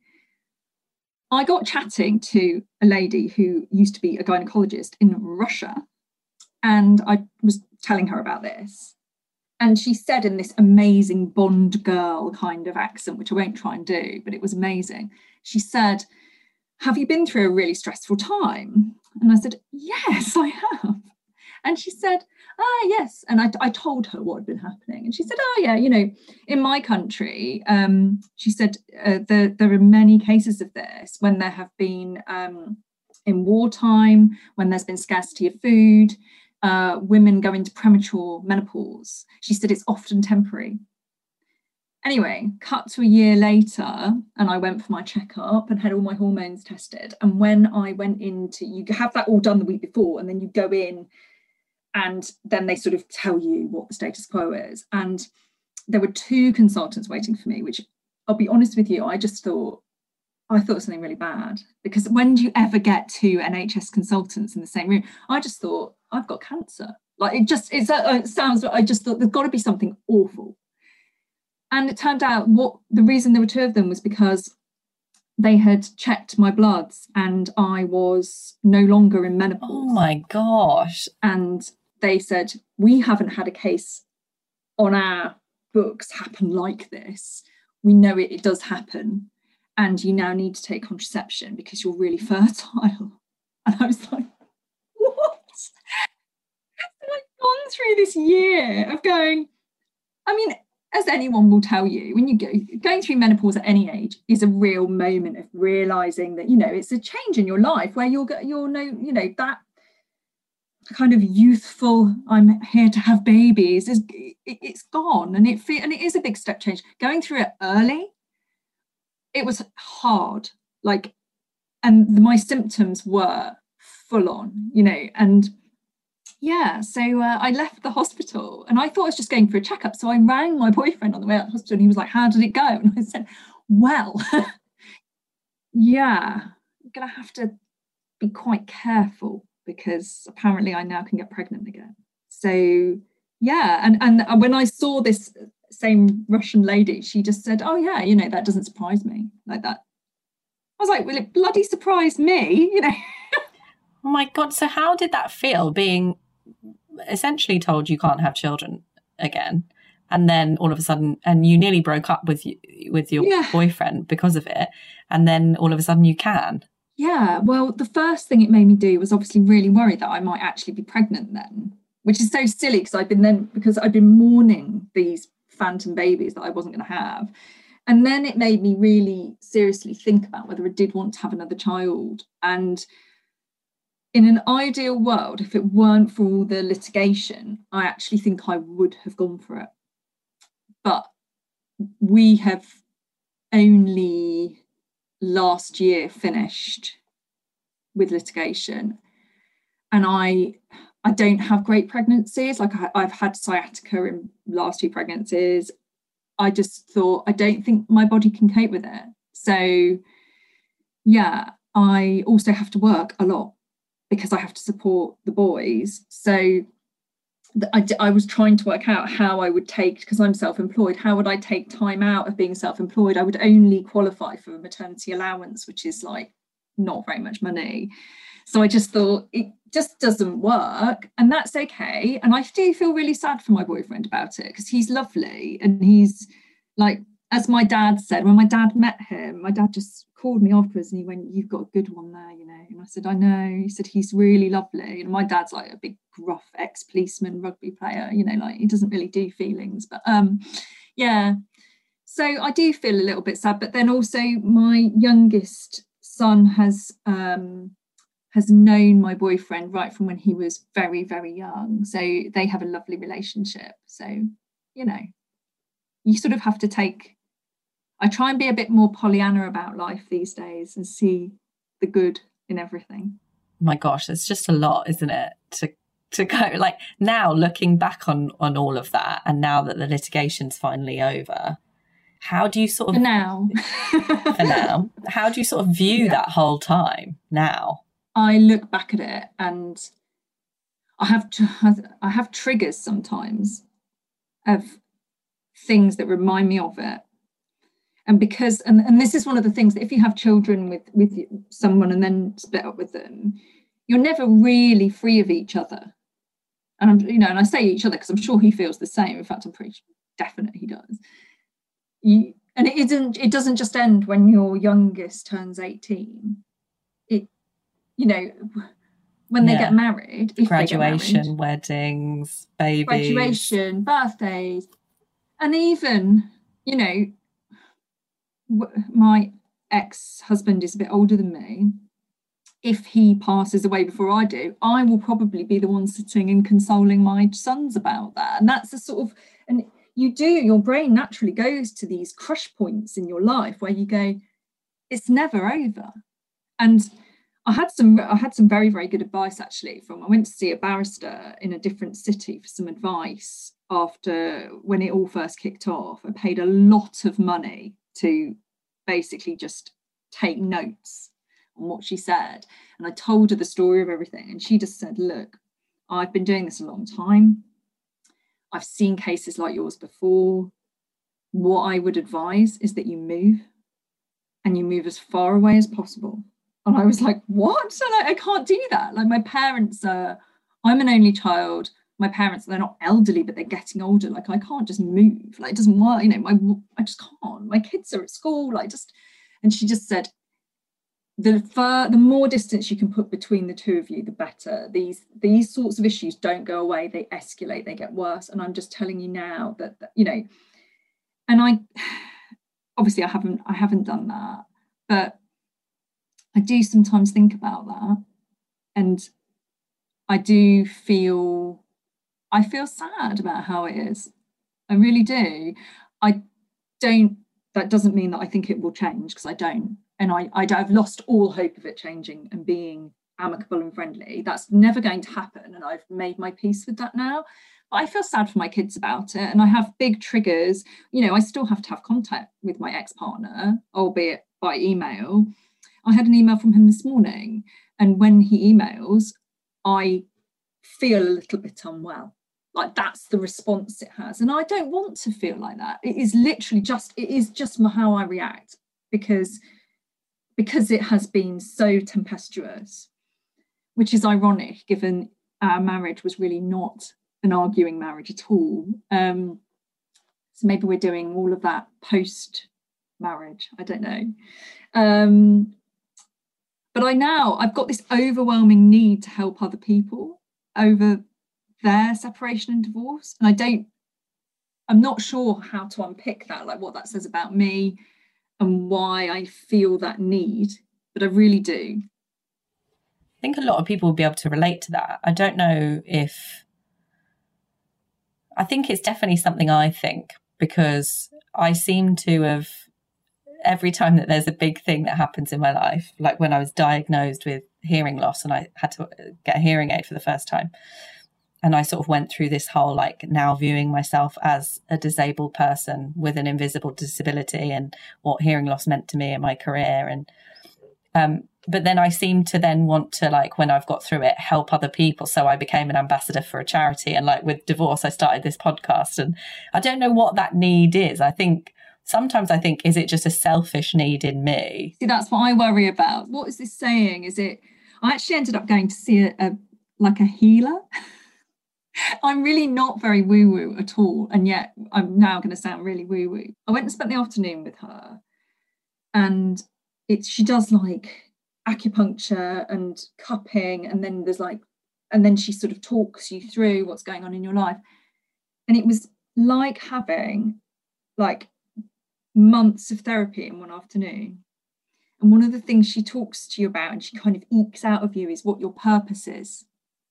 I got chatting to a lady who used to be a gynecologist in Russia, and I was telling her about this. And she said in this amazing Bond girl kind of accent, which I won't try and do, but it was amazing. She said, have you been through a really stressful time? And I said, yes, I have. And she said, yes. And I told her what had been happening. And she said, yeah, in my country, she said, there are many cases of this when there have been, in wartime, when there's been scarcity of food, women go into premature menopause. She said it's often temporary. Anyway, cut to a year later, and I went for my checkup and had all my hormones tested. And when I went into, you have that all done the week before, and then you go in, and then they sort of tell you what the status quo is. And there were 2 consultants waiting for me, which I'll be honest with you, I thought something really bad, because when do you ever get 2 NHS consultants in the same room? I just thought, I've got cancer. Like it sounds, I just thought there's got to be something awful. And it turned out the reason there were 2 of them was because they had checked my bloods and I was no longer in menopause. Oh my gosh. And they said, we haven't had a case on our books happen like this. We know it does happen. And you now need to take contraception because you're really fertile. And I was like, what? And I've gone through this year of going, as anyone will tell you, when you going through menopause at any age is a real moment of realizing that, it's a change in your life where you'll know, that kind of youthful, I'm here to have babies, it's gone. And it is a big step change. Going through it early, it was hard, and my symptoms were full on, and yeah, so I left the hospital and I thought I was just going for a checkup. So I rang my boyfriend on the way out of the hospital and he was like, how did it go? And I said, well, yeah, I'm going to have to be quite careful because apparently I now can get pregnant again. So yeah, and when I saw this same Russian lady, she just said, oh yeah, that doesn't surprise me, like that. I was like, well, it bloody surprised me, Oh my God. So how did that feel, being essentially told you can't have children again? And then all of a sudden, and you nearly broke up with your boyfriend because of it. And then all of a sudden you can. Yeah. Well, the first thing it made me do was obviously really worry that I might actually be pregnant then, which is so silly because I've been mourning these phantom babies that I wasn't going to have. And then it made me really seriously think about whether I did want to have another child. And in an ideal world, if it weren't for all the litigation, I actually think I would have gone for it. But we have only last year finished with litigation, and I don't have great pregnancies. Like I've had sciatica in last 2 pregnancies. I just thought, I don't think my body can cope with it. So yeah, I also have to work a lot because I have to support the boys. So I was trying to work out how I would take, because I'm self-employed, how would I take time out of being self-employed? I would only qualify for a maternity allowance, which is like not very much money. So I just thought it just doesn't work, and that's okay. And I do feel really sad for my boyfriend about it, because he's lovely, and he's like, as my dad said, when my dad met him, my dad just called me afterwards and he went, "You've got a good one there, you know." And I said, "I know." He said, "He's really lovely." And my dad's like a big gruff ex-policeman, rugby player, you know, like he doesn't really do feelings. But yeah, so I do feel a little bit sad. But then also my youngest son has known my boyfriend right from when he was very, very young. So they have a lovely relationship. So, you know, you sort of have to I try and be a bit more Pollyanna about life these days and see the good in everything. My gosh, it's just a lot, isn't it? To go, like, now looking back on all of that, and now that the litigation's finally over, how do you sort of... For now. How do you sort of view that whole time now? I look back at it and I have triggers sometimes of things that remind me of it. And because, and this is one of the things, that if you have children with someone and then split up with them, you're never really free of each other. And and I say each other because I'm sure he feels the same. In fact, I'm pretty definite he does. And it doesn't just end when your youngest turns 18. When they get married, graduation, weddings, babies, graduation, birthdays, and even, my ex-husband is a bit older than me. If he passes away before I do, I will probably be the one sitting and consoling my sons about that. And that's a sort of, and your brain naturally goes to these crush points in your life where you go, it's never over. And I had some very, very good advice actually I went to see a barrister in a different city for some advice after when it all first kicked off. I paid a lot of money to basically just take notes on what she said. And I told her the story of everything. And she just said, "Look, I've been doing this a long time. I've seen cases like yours before. What I would advise is that you move, and you move as far away as possible." And I was like, "What?" So I can't do that. Like, my parents I'm an only child. My parents, they're not elderly, but they're getting older. Like, I can't just move. Like, it doesn't work. I just can't. My kids are at school. And she just said, the more distance you can put between the two of you, the better. These sorts of issues don't go away. They escalate. They get worse. And I'm just telling you now that and I obviously I haven't done that, but I do sometimes think about that, and I feel sad about how it is. I really do. That doesn't mean that I think it will change, because I don't. And I've lost all hope of it changing and being amicable and friendly. That's never going to happen. And I've made my peace with that now. But I feel sad for my kids about it. And I have big triggers. I still have to have contact with my ex-partner, albeit by email. I had an email from him this morning. And when he emails, I feel a little bit unwell. Like, that's the response it has. And I don't want to feel like that. It is just how I react, because it has been so tempestuous, which is ironic given our marriage was really not an arguing marriage at all. So maybe we're doing all of that post-marriage. I don't know. But I've got this overwhelming need to help other people over their separation and divorce. And I'm not sure how to unpick that, like what that says about me and why I feel that need, but I really do. I think a lot of people will be able to relate to that. I don't know I think it's definitely something I think, because I seem to have every time that there's a big thing that happens in my life, like when I was diagnosed with hearing loss and I had to get a hearing aid for the first time, and I sort of went through this whole like now viewing myself as a disabled person with an invisible disability and what hearing loss meant to me in my career. And but then I seemed to then want to, like, when I've got through it, help other people. So I became an ambassador for a charity. And like with divorce, I started this podcast. And I don't know what that need is. Sometimes I think, is it just a selfish need in me? See, that's what I worry about. What is this saying? I actually ended up going to see a healer. I'm really not very woo-woo at all. And yet I'm now going to sound really woo-woo. I went and spent the afternoon with her, and she does like acupuncture and cupping, and then she sort of talks you through what's going on in your life. And it was like having like months of therapy in one afternoon. And one of the things she talks to you about, and she kind of ekes out of you, is what your purpose is.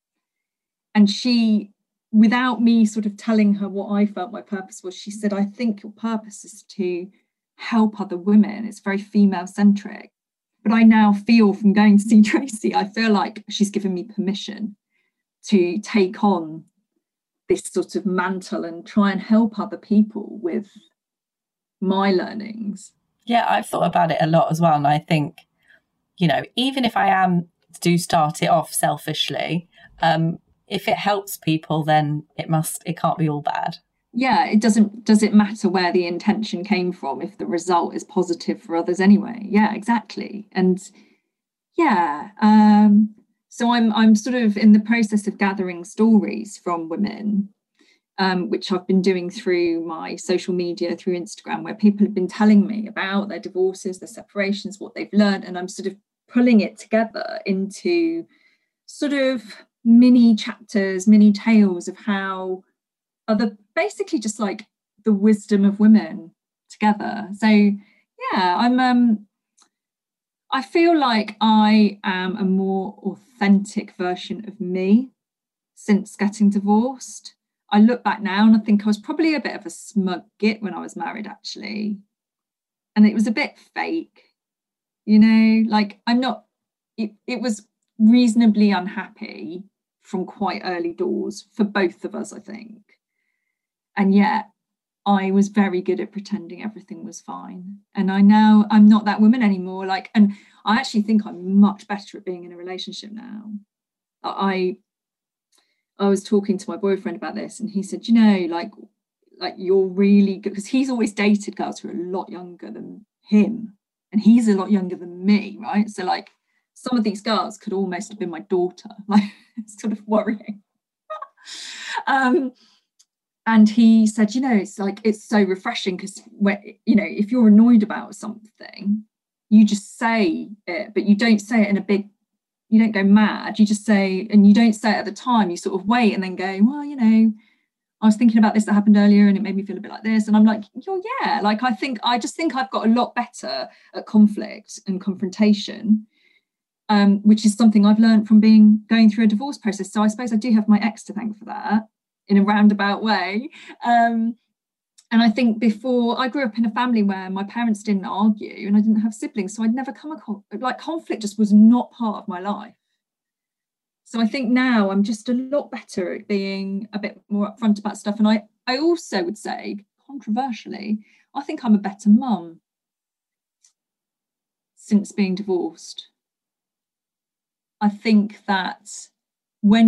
And she, without me sort of telling her what I felt my purpose was, she said, I think your purpose is to help other women. It's very female centric. But I now feel, from going to see Tracy, I feel like she's given me permission to take on this sort of mantle and try and help other people with my learnings. Yeah, I've thought about it a lot as well. And I think, even if I do start it off selfishly, if it helps people, then it can't be all bad. Yeah, does it matter where the intention came from if the result is positive for others anyway? Yeah, exactly. And yeah, so I'm sort of in the process of gathering stories from women, which I've been doing through my social media, through Instagram, where people have been telling me about their divorces, their separations, what they've learned, and I'm sort of pulling it together into sort of mini chapters, mini tales of how basically just like the wisdom of women together. So yeah, I feel like I am a more authentic version of me since getting divorced. I look back now and I think I was probably a bit of a smug git when I was married, actually. And it was a bit fake, like it was reasonably unhappy from quite early doors for both of us, I think. And yet I was very good at pretending everything was fine. And I'm not that woman anymore. And I actually think I'm much better at being in a relationship now. I was talking to my boyfriend about this, and he said, like you're really good, because he's always dated girls who are a lot younger than him, and he's a lot younger than me, right? So like some of these girls could almost have been my daughter. Like, it's sort of worrying. And he said, it's so refreshing, because if you're annoyed about something, you just say it, but you don't say it you don't go mad. You just say, and you don't say it at the time. You sort of wait and then go, well, I was thinking about this that happened earlier and it made me feel a bit like this. And I'm like, yeah, like I just think I've got a lot better at conflict and confrontation, which is something I've learned from going through a divorce process. So I suppose I do have my ex to thank for that, in a roundabout way. And I think before, I grew up in a family where my parents didn't argue and I didn't have siblings. So I'd never come across, conflict just was not part of my life. So I think now I'm just a lot better at being a bit more upfront about stuff. And I also would say, controversially, I think I'm a better mum since being divorced. I think that for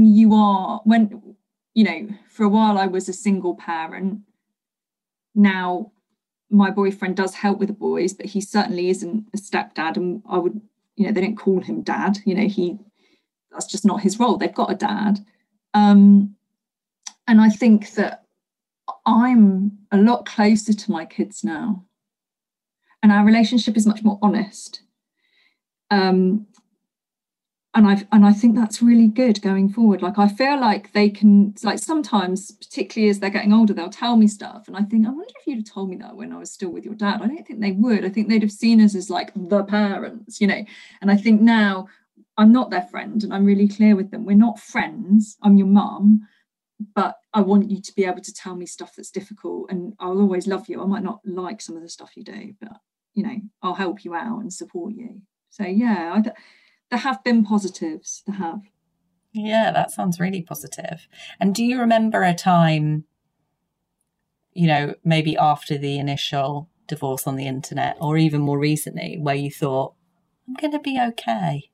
a while I was a single parent. Now my boyfriend does help with the boys, but he certainly isn't a stepdad. And I would, they don't call him dad. That's just not his role. They've got a dad. And I think that I'm a lot closer to my kids now. And our relationship is much more honest. And I think that's really good going forward. Like, I feel like they can, like, sometimes, particularly as they're getting older, they'll tell me stuff. And I think, I wonder if you'd have told me that when I was still with your dad. I don't think they would. I think they'd have seen us as like the parents, And I think now I'm not their friend and I'm really clear with them. We're not friends. I'm your mum, but I want you to be able to tell me stuff that's difficult, and I'll always love you. I might not like some of the stuff you do, but I'll help you out and support you. So yeah, there have been positives to have. Yeah, that sounds really positive. And do you remember a time, maybe after the initial divorce on the internet, or even more recently, where you thought, I'm going to be okay?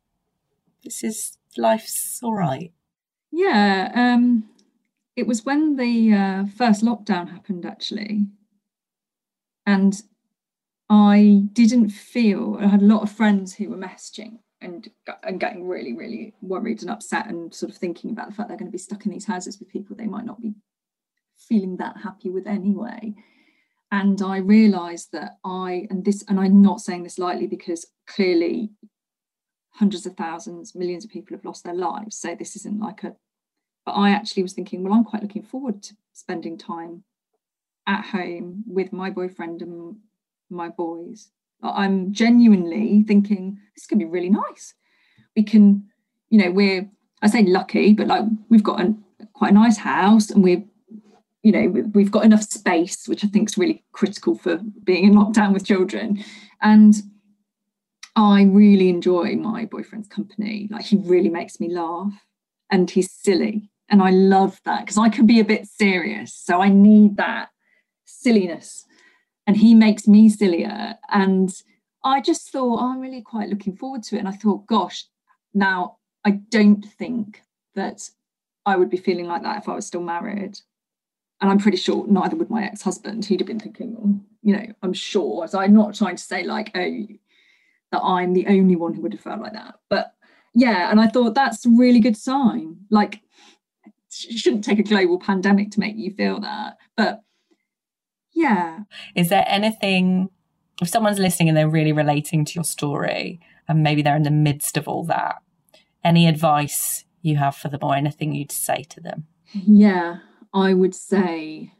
Life's all right. Yeah, it was when the first lockdown happened, actually. And I didn't feel, I had a lot of friends who were messaging and getting really, really worried and upset and sort of thinking about the fact they're going to be stuck in these houses with people they might not be feeling that happy with anyway. And I realised that and I'm not saying this lightly, because clearly hundreds of thousands, millions of people have lost their lives. So this isn't but I actually was thinking, well, I'm quite looking forward to spending time at home with my boyfriend and my boys. I'm genuinely thinking this can be really nice. We can, I say lucky, but we've got quite a nice house, and we've got enough space, which I think is really critical for being in lockdown with children. And I really enjoy my boyfriend's company. He really makes me laugh, and he's silly. And I love that, because I can be a bit serious. So I need that silliness. And he makes me sillier. And I just thought, I'm really quite looking forward to it. And I thought, gosh, now I don't think that I would be feeling like that if I was still married. And I'm pretty sure neither would my ex-husband. He'd have been thinking, I'm sure. So I'm not trying to say that I'm the only one who would have felt like that. But yeah, and I thought that's a really good sign. It shouldn't take a global pandemic to make you feel that. But yeah. Is there anything, if someone's listening and they're really relating to your story, and maybe they're in the midst of all that, any advice you have for them, or anything you'd say to them? Yeah, I would say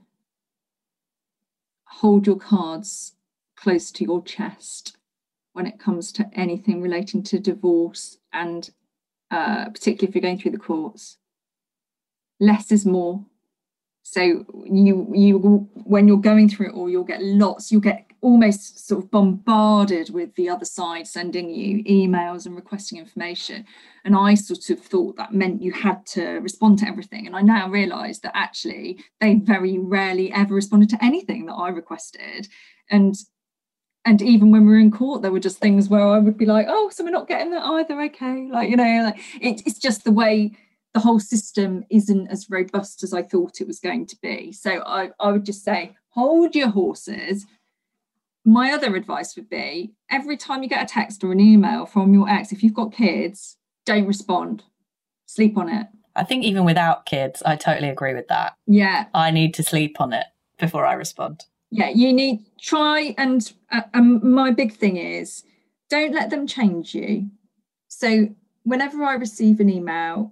hold your cards close to your chest when it comes to anything relating to divorce, and particularly if you're going through the courts. Less is more. So you when you're going through it all, you'll get almost sort of bombarded with the other side sending you emails and requesting information. And I sort of thought that meant you had to respond to everything. And I now realise that actually they very rarely ever responded to anything that I requested. And even when we were in court, there were just things where I would be like, oh, so we're not getting that either. Okay. It's just the way the whole system isn't as robust as I thought it was going to be. So I would just say, hold your horses. My other advice would be, every time you get a text or an email from your ex, if you've got kids, don't respond. Sleep on it. I think even without kids, I totally agree with that. Yeah. I need to sleep on it before I respond. Yeah, you need try and my big thing is, don't let them change you. So whenever I receive an email,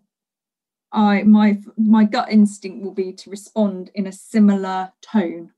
my gut instinct will be to respond in a similar tone.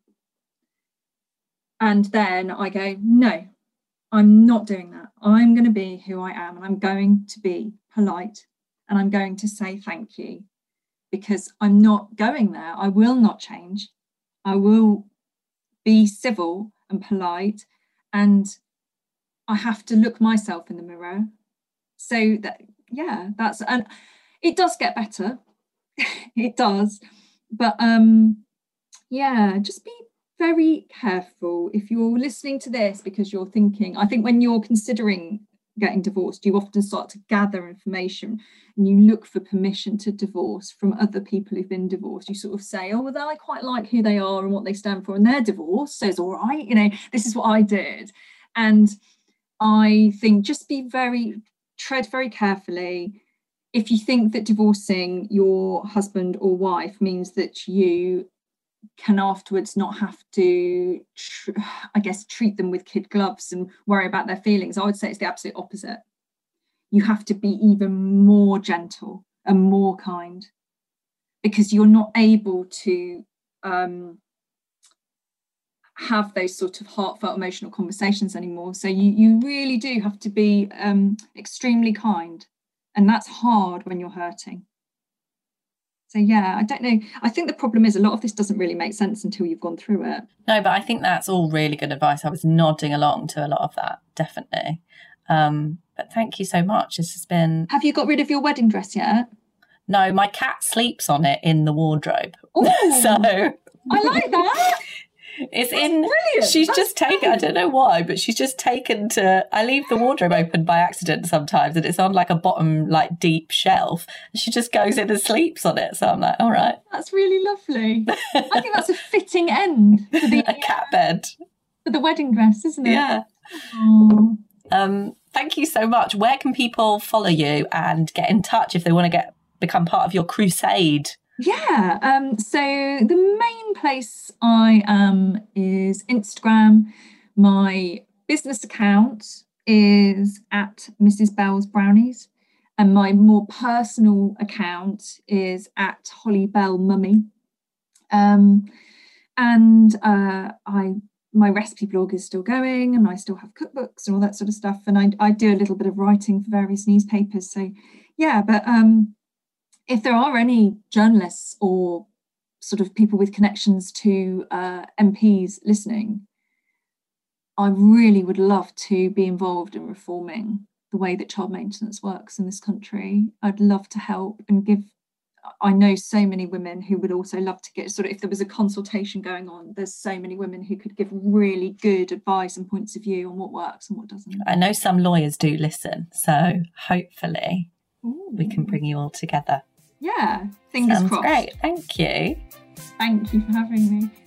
And then I go, no, I'm not doing that. I'm going to be who I am, and I'm going to be polite, and I'm going to say thank you, because I'm not going there. I will not change. I will be civil and polite, and I have to look myself in the mirror. So and it does get better. It does. But just be very careful if you're listening to this, because you're thinking, I think when you're considering getting divorced, you often start to gather information and you look for permission to divorce from other people who've been divorced. You sort of say, oh, well, I quite like who they are and what they stand for, and their divorce, so it's all right, this is what I did. And I think just tread very carefully. If you think that divorcing your husband or wife means that you can afterwards not have to, treat them with kid gloves and worry about their feelings, I would say it's the absolute opposite. You have to be even more gentle and more kind, because you're not able to have those sort of heartfelt emotional conversations anymore. So you really do have to be extremely kind, and that's hard when you're hurting. So yeah, I don't know. I think the problem is a lot of this doesn't really make sense until you've gone through it. No, but I think that's all really good advice. I was nodding along to a lot of that, definitely. But thank you so much. This has been... Have you got rid of your wedding dress yet? No, my cat sleeps on it in the wardrobe. Ooh, so I like that. It's That's in. brilliant. She's That's just taken. I don't know why, but she's just taken to. I leave the wardrobe open by accident sometimes, and it's on like a bottom, like deep shelf. And she just goes in and sleeps on it. So I'm like, all right, That's really lovely. I think that's a fitting end for a cat bed. for the wedding dress, isn't it? Yeah. Oh. Thank you so much. Where can people follow you and get in touch if they want to become part of your crusade? Yeah. So the main place I am is Instagram. My business account is at Mrs. Bell's Brownies, and my more personal account is at Holly Bell Mummy. My recipe blog is still going, and I still have cookbooks and all that sort of stuff. And I do a little bit of writing for various newspapers. So yeah, but if there are any journalists or sort of people with connections to MPs listening, I really would love to be involved in reforming the way that child maintenance works in this country. I'd love to help and give. I know so many women who would also love to get sort of, if there was a consultation going on, there's so many women who could give really good advice and points of view on what works and what doesn't. I know some lawyers do listen, so hopefully we can bring you all together. Yeah, fingers Sounds crossed. Great, thank you. Thank you for having me.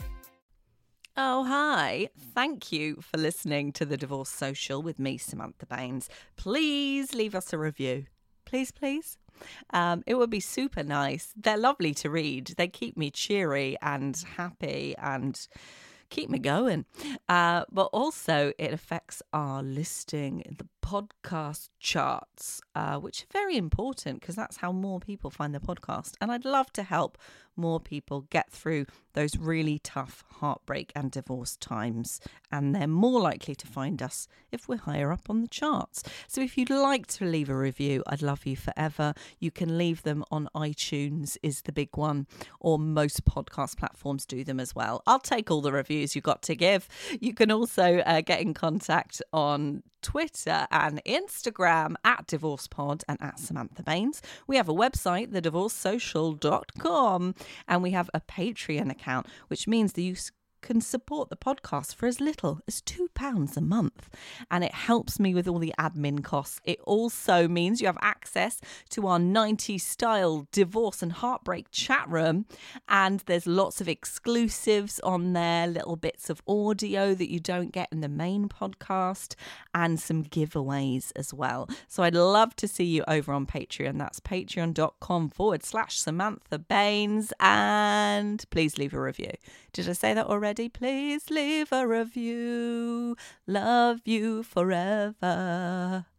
Oh, hi. Thank you for listening to The Divorce Social with me, Samantha Baines. Please leave us a review. Please, please. It would be super nice. They're lovely to read. They keep me cheery and happy and keep me going. But also it affects our listing in the podcast charts, which are very important because that's how more people find the podcast. And I'd love to help more people get through those really tough heartbreak and divorce times. And they're more likely to find us if we're higher up on the charts. So if you'd like to leave a review, I'd love you forever. You can leave them on iTunes is the big one, or most podcast platforms do them as well. I'll take all the reviews you've got to give. You can also get in contact on Twitter and Instagram at DivorcePod and at Samantha Baines. We have a website, thedivorcesocial.com, and we have a Patreon account, which means that you can support the podcast for as little as £2 a month, and it helps me with all the admin costs. It also means you have access to our 90s style divorce and heartbreak chat room, and there's lots of exclusives on there, little bits of audio that you don't get in the main podcast, and some giveaways as well. So I'd love to see you over on Patreon. That's patreon.com/Samantha Baines, and please leave a review. Did I say that already? Please leave a review. Love you forever.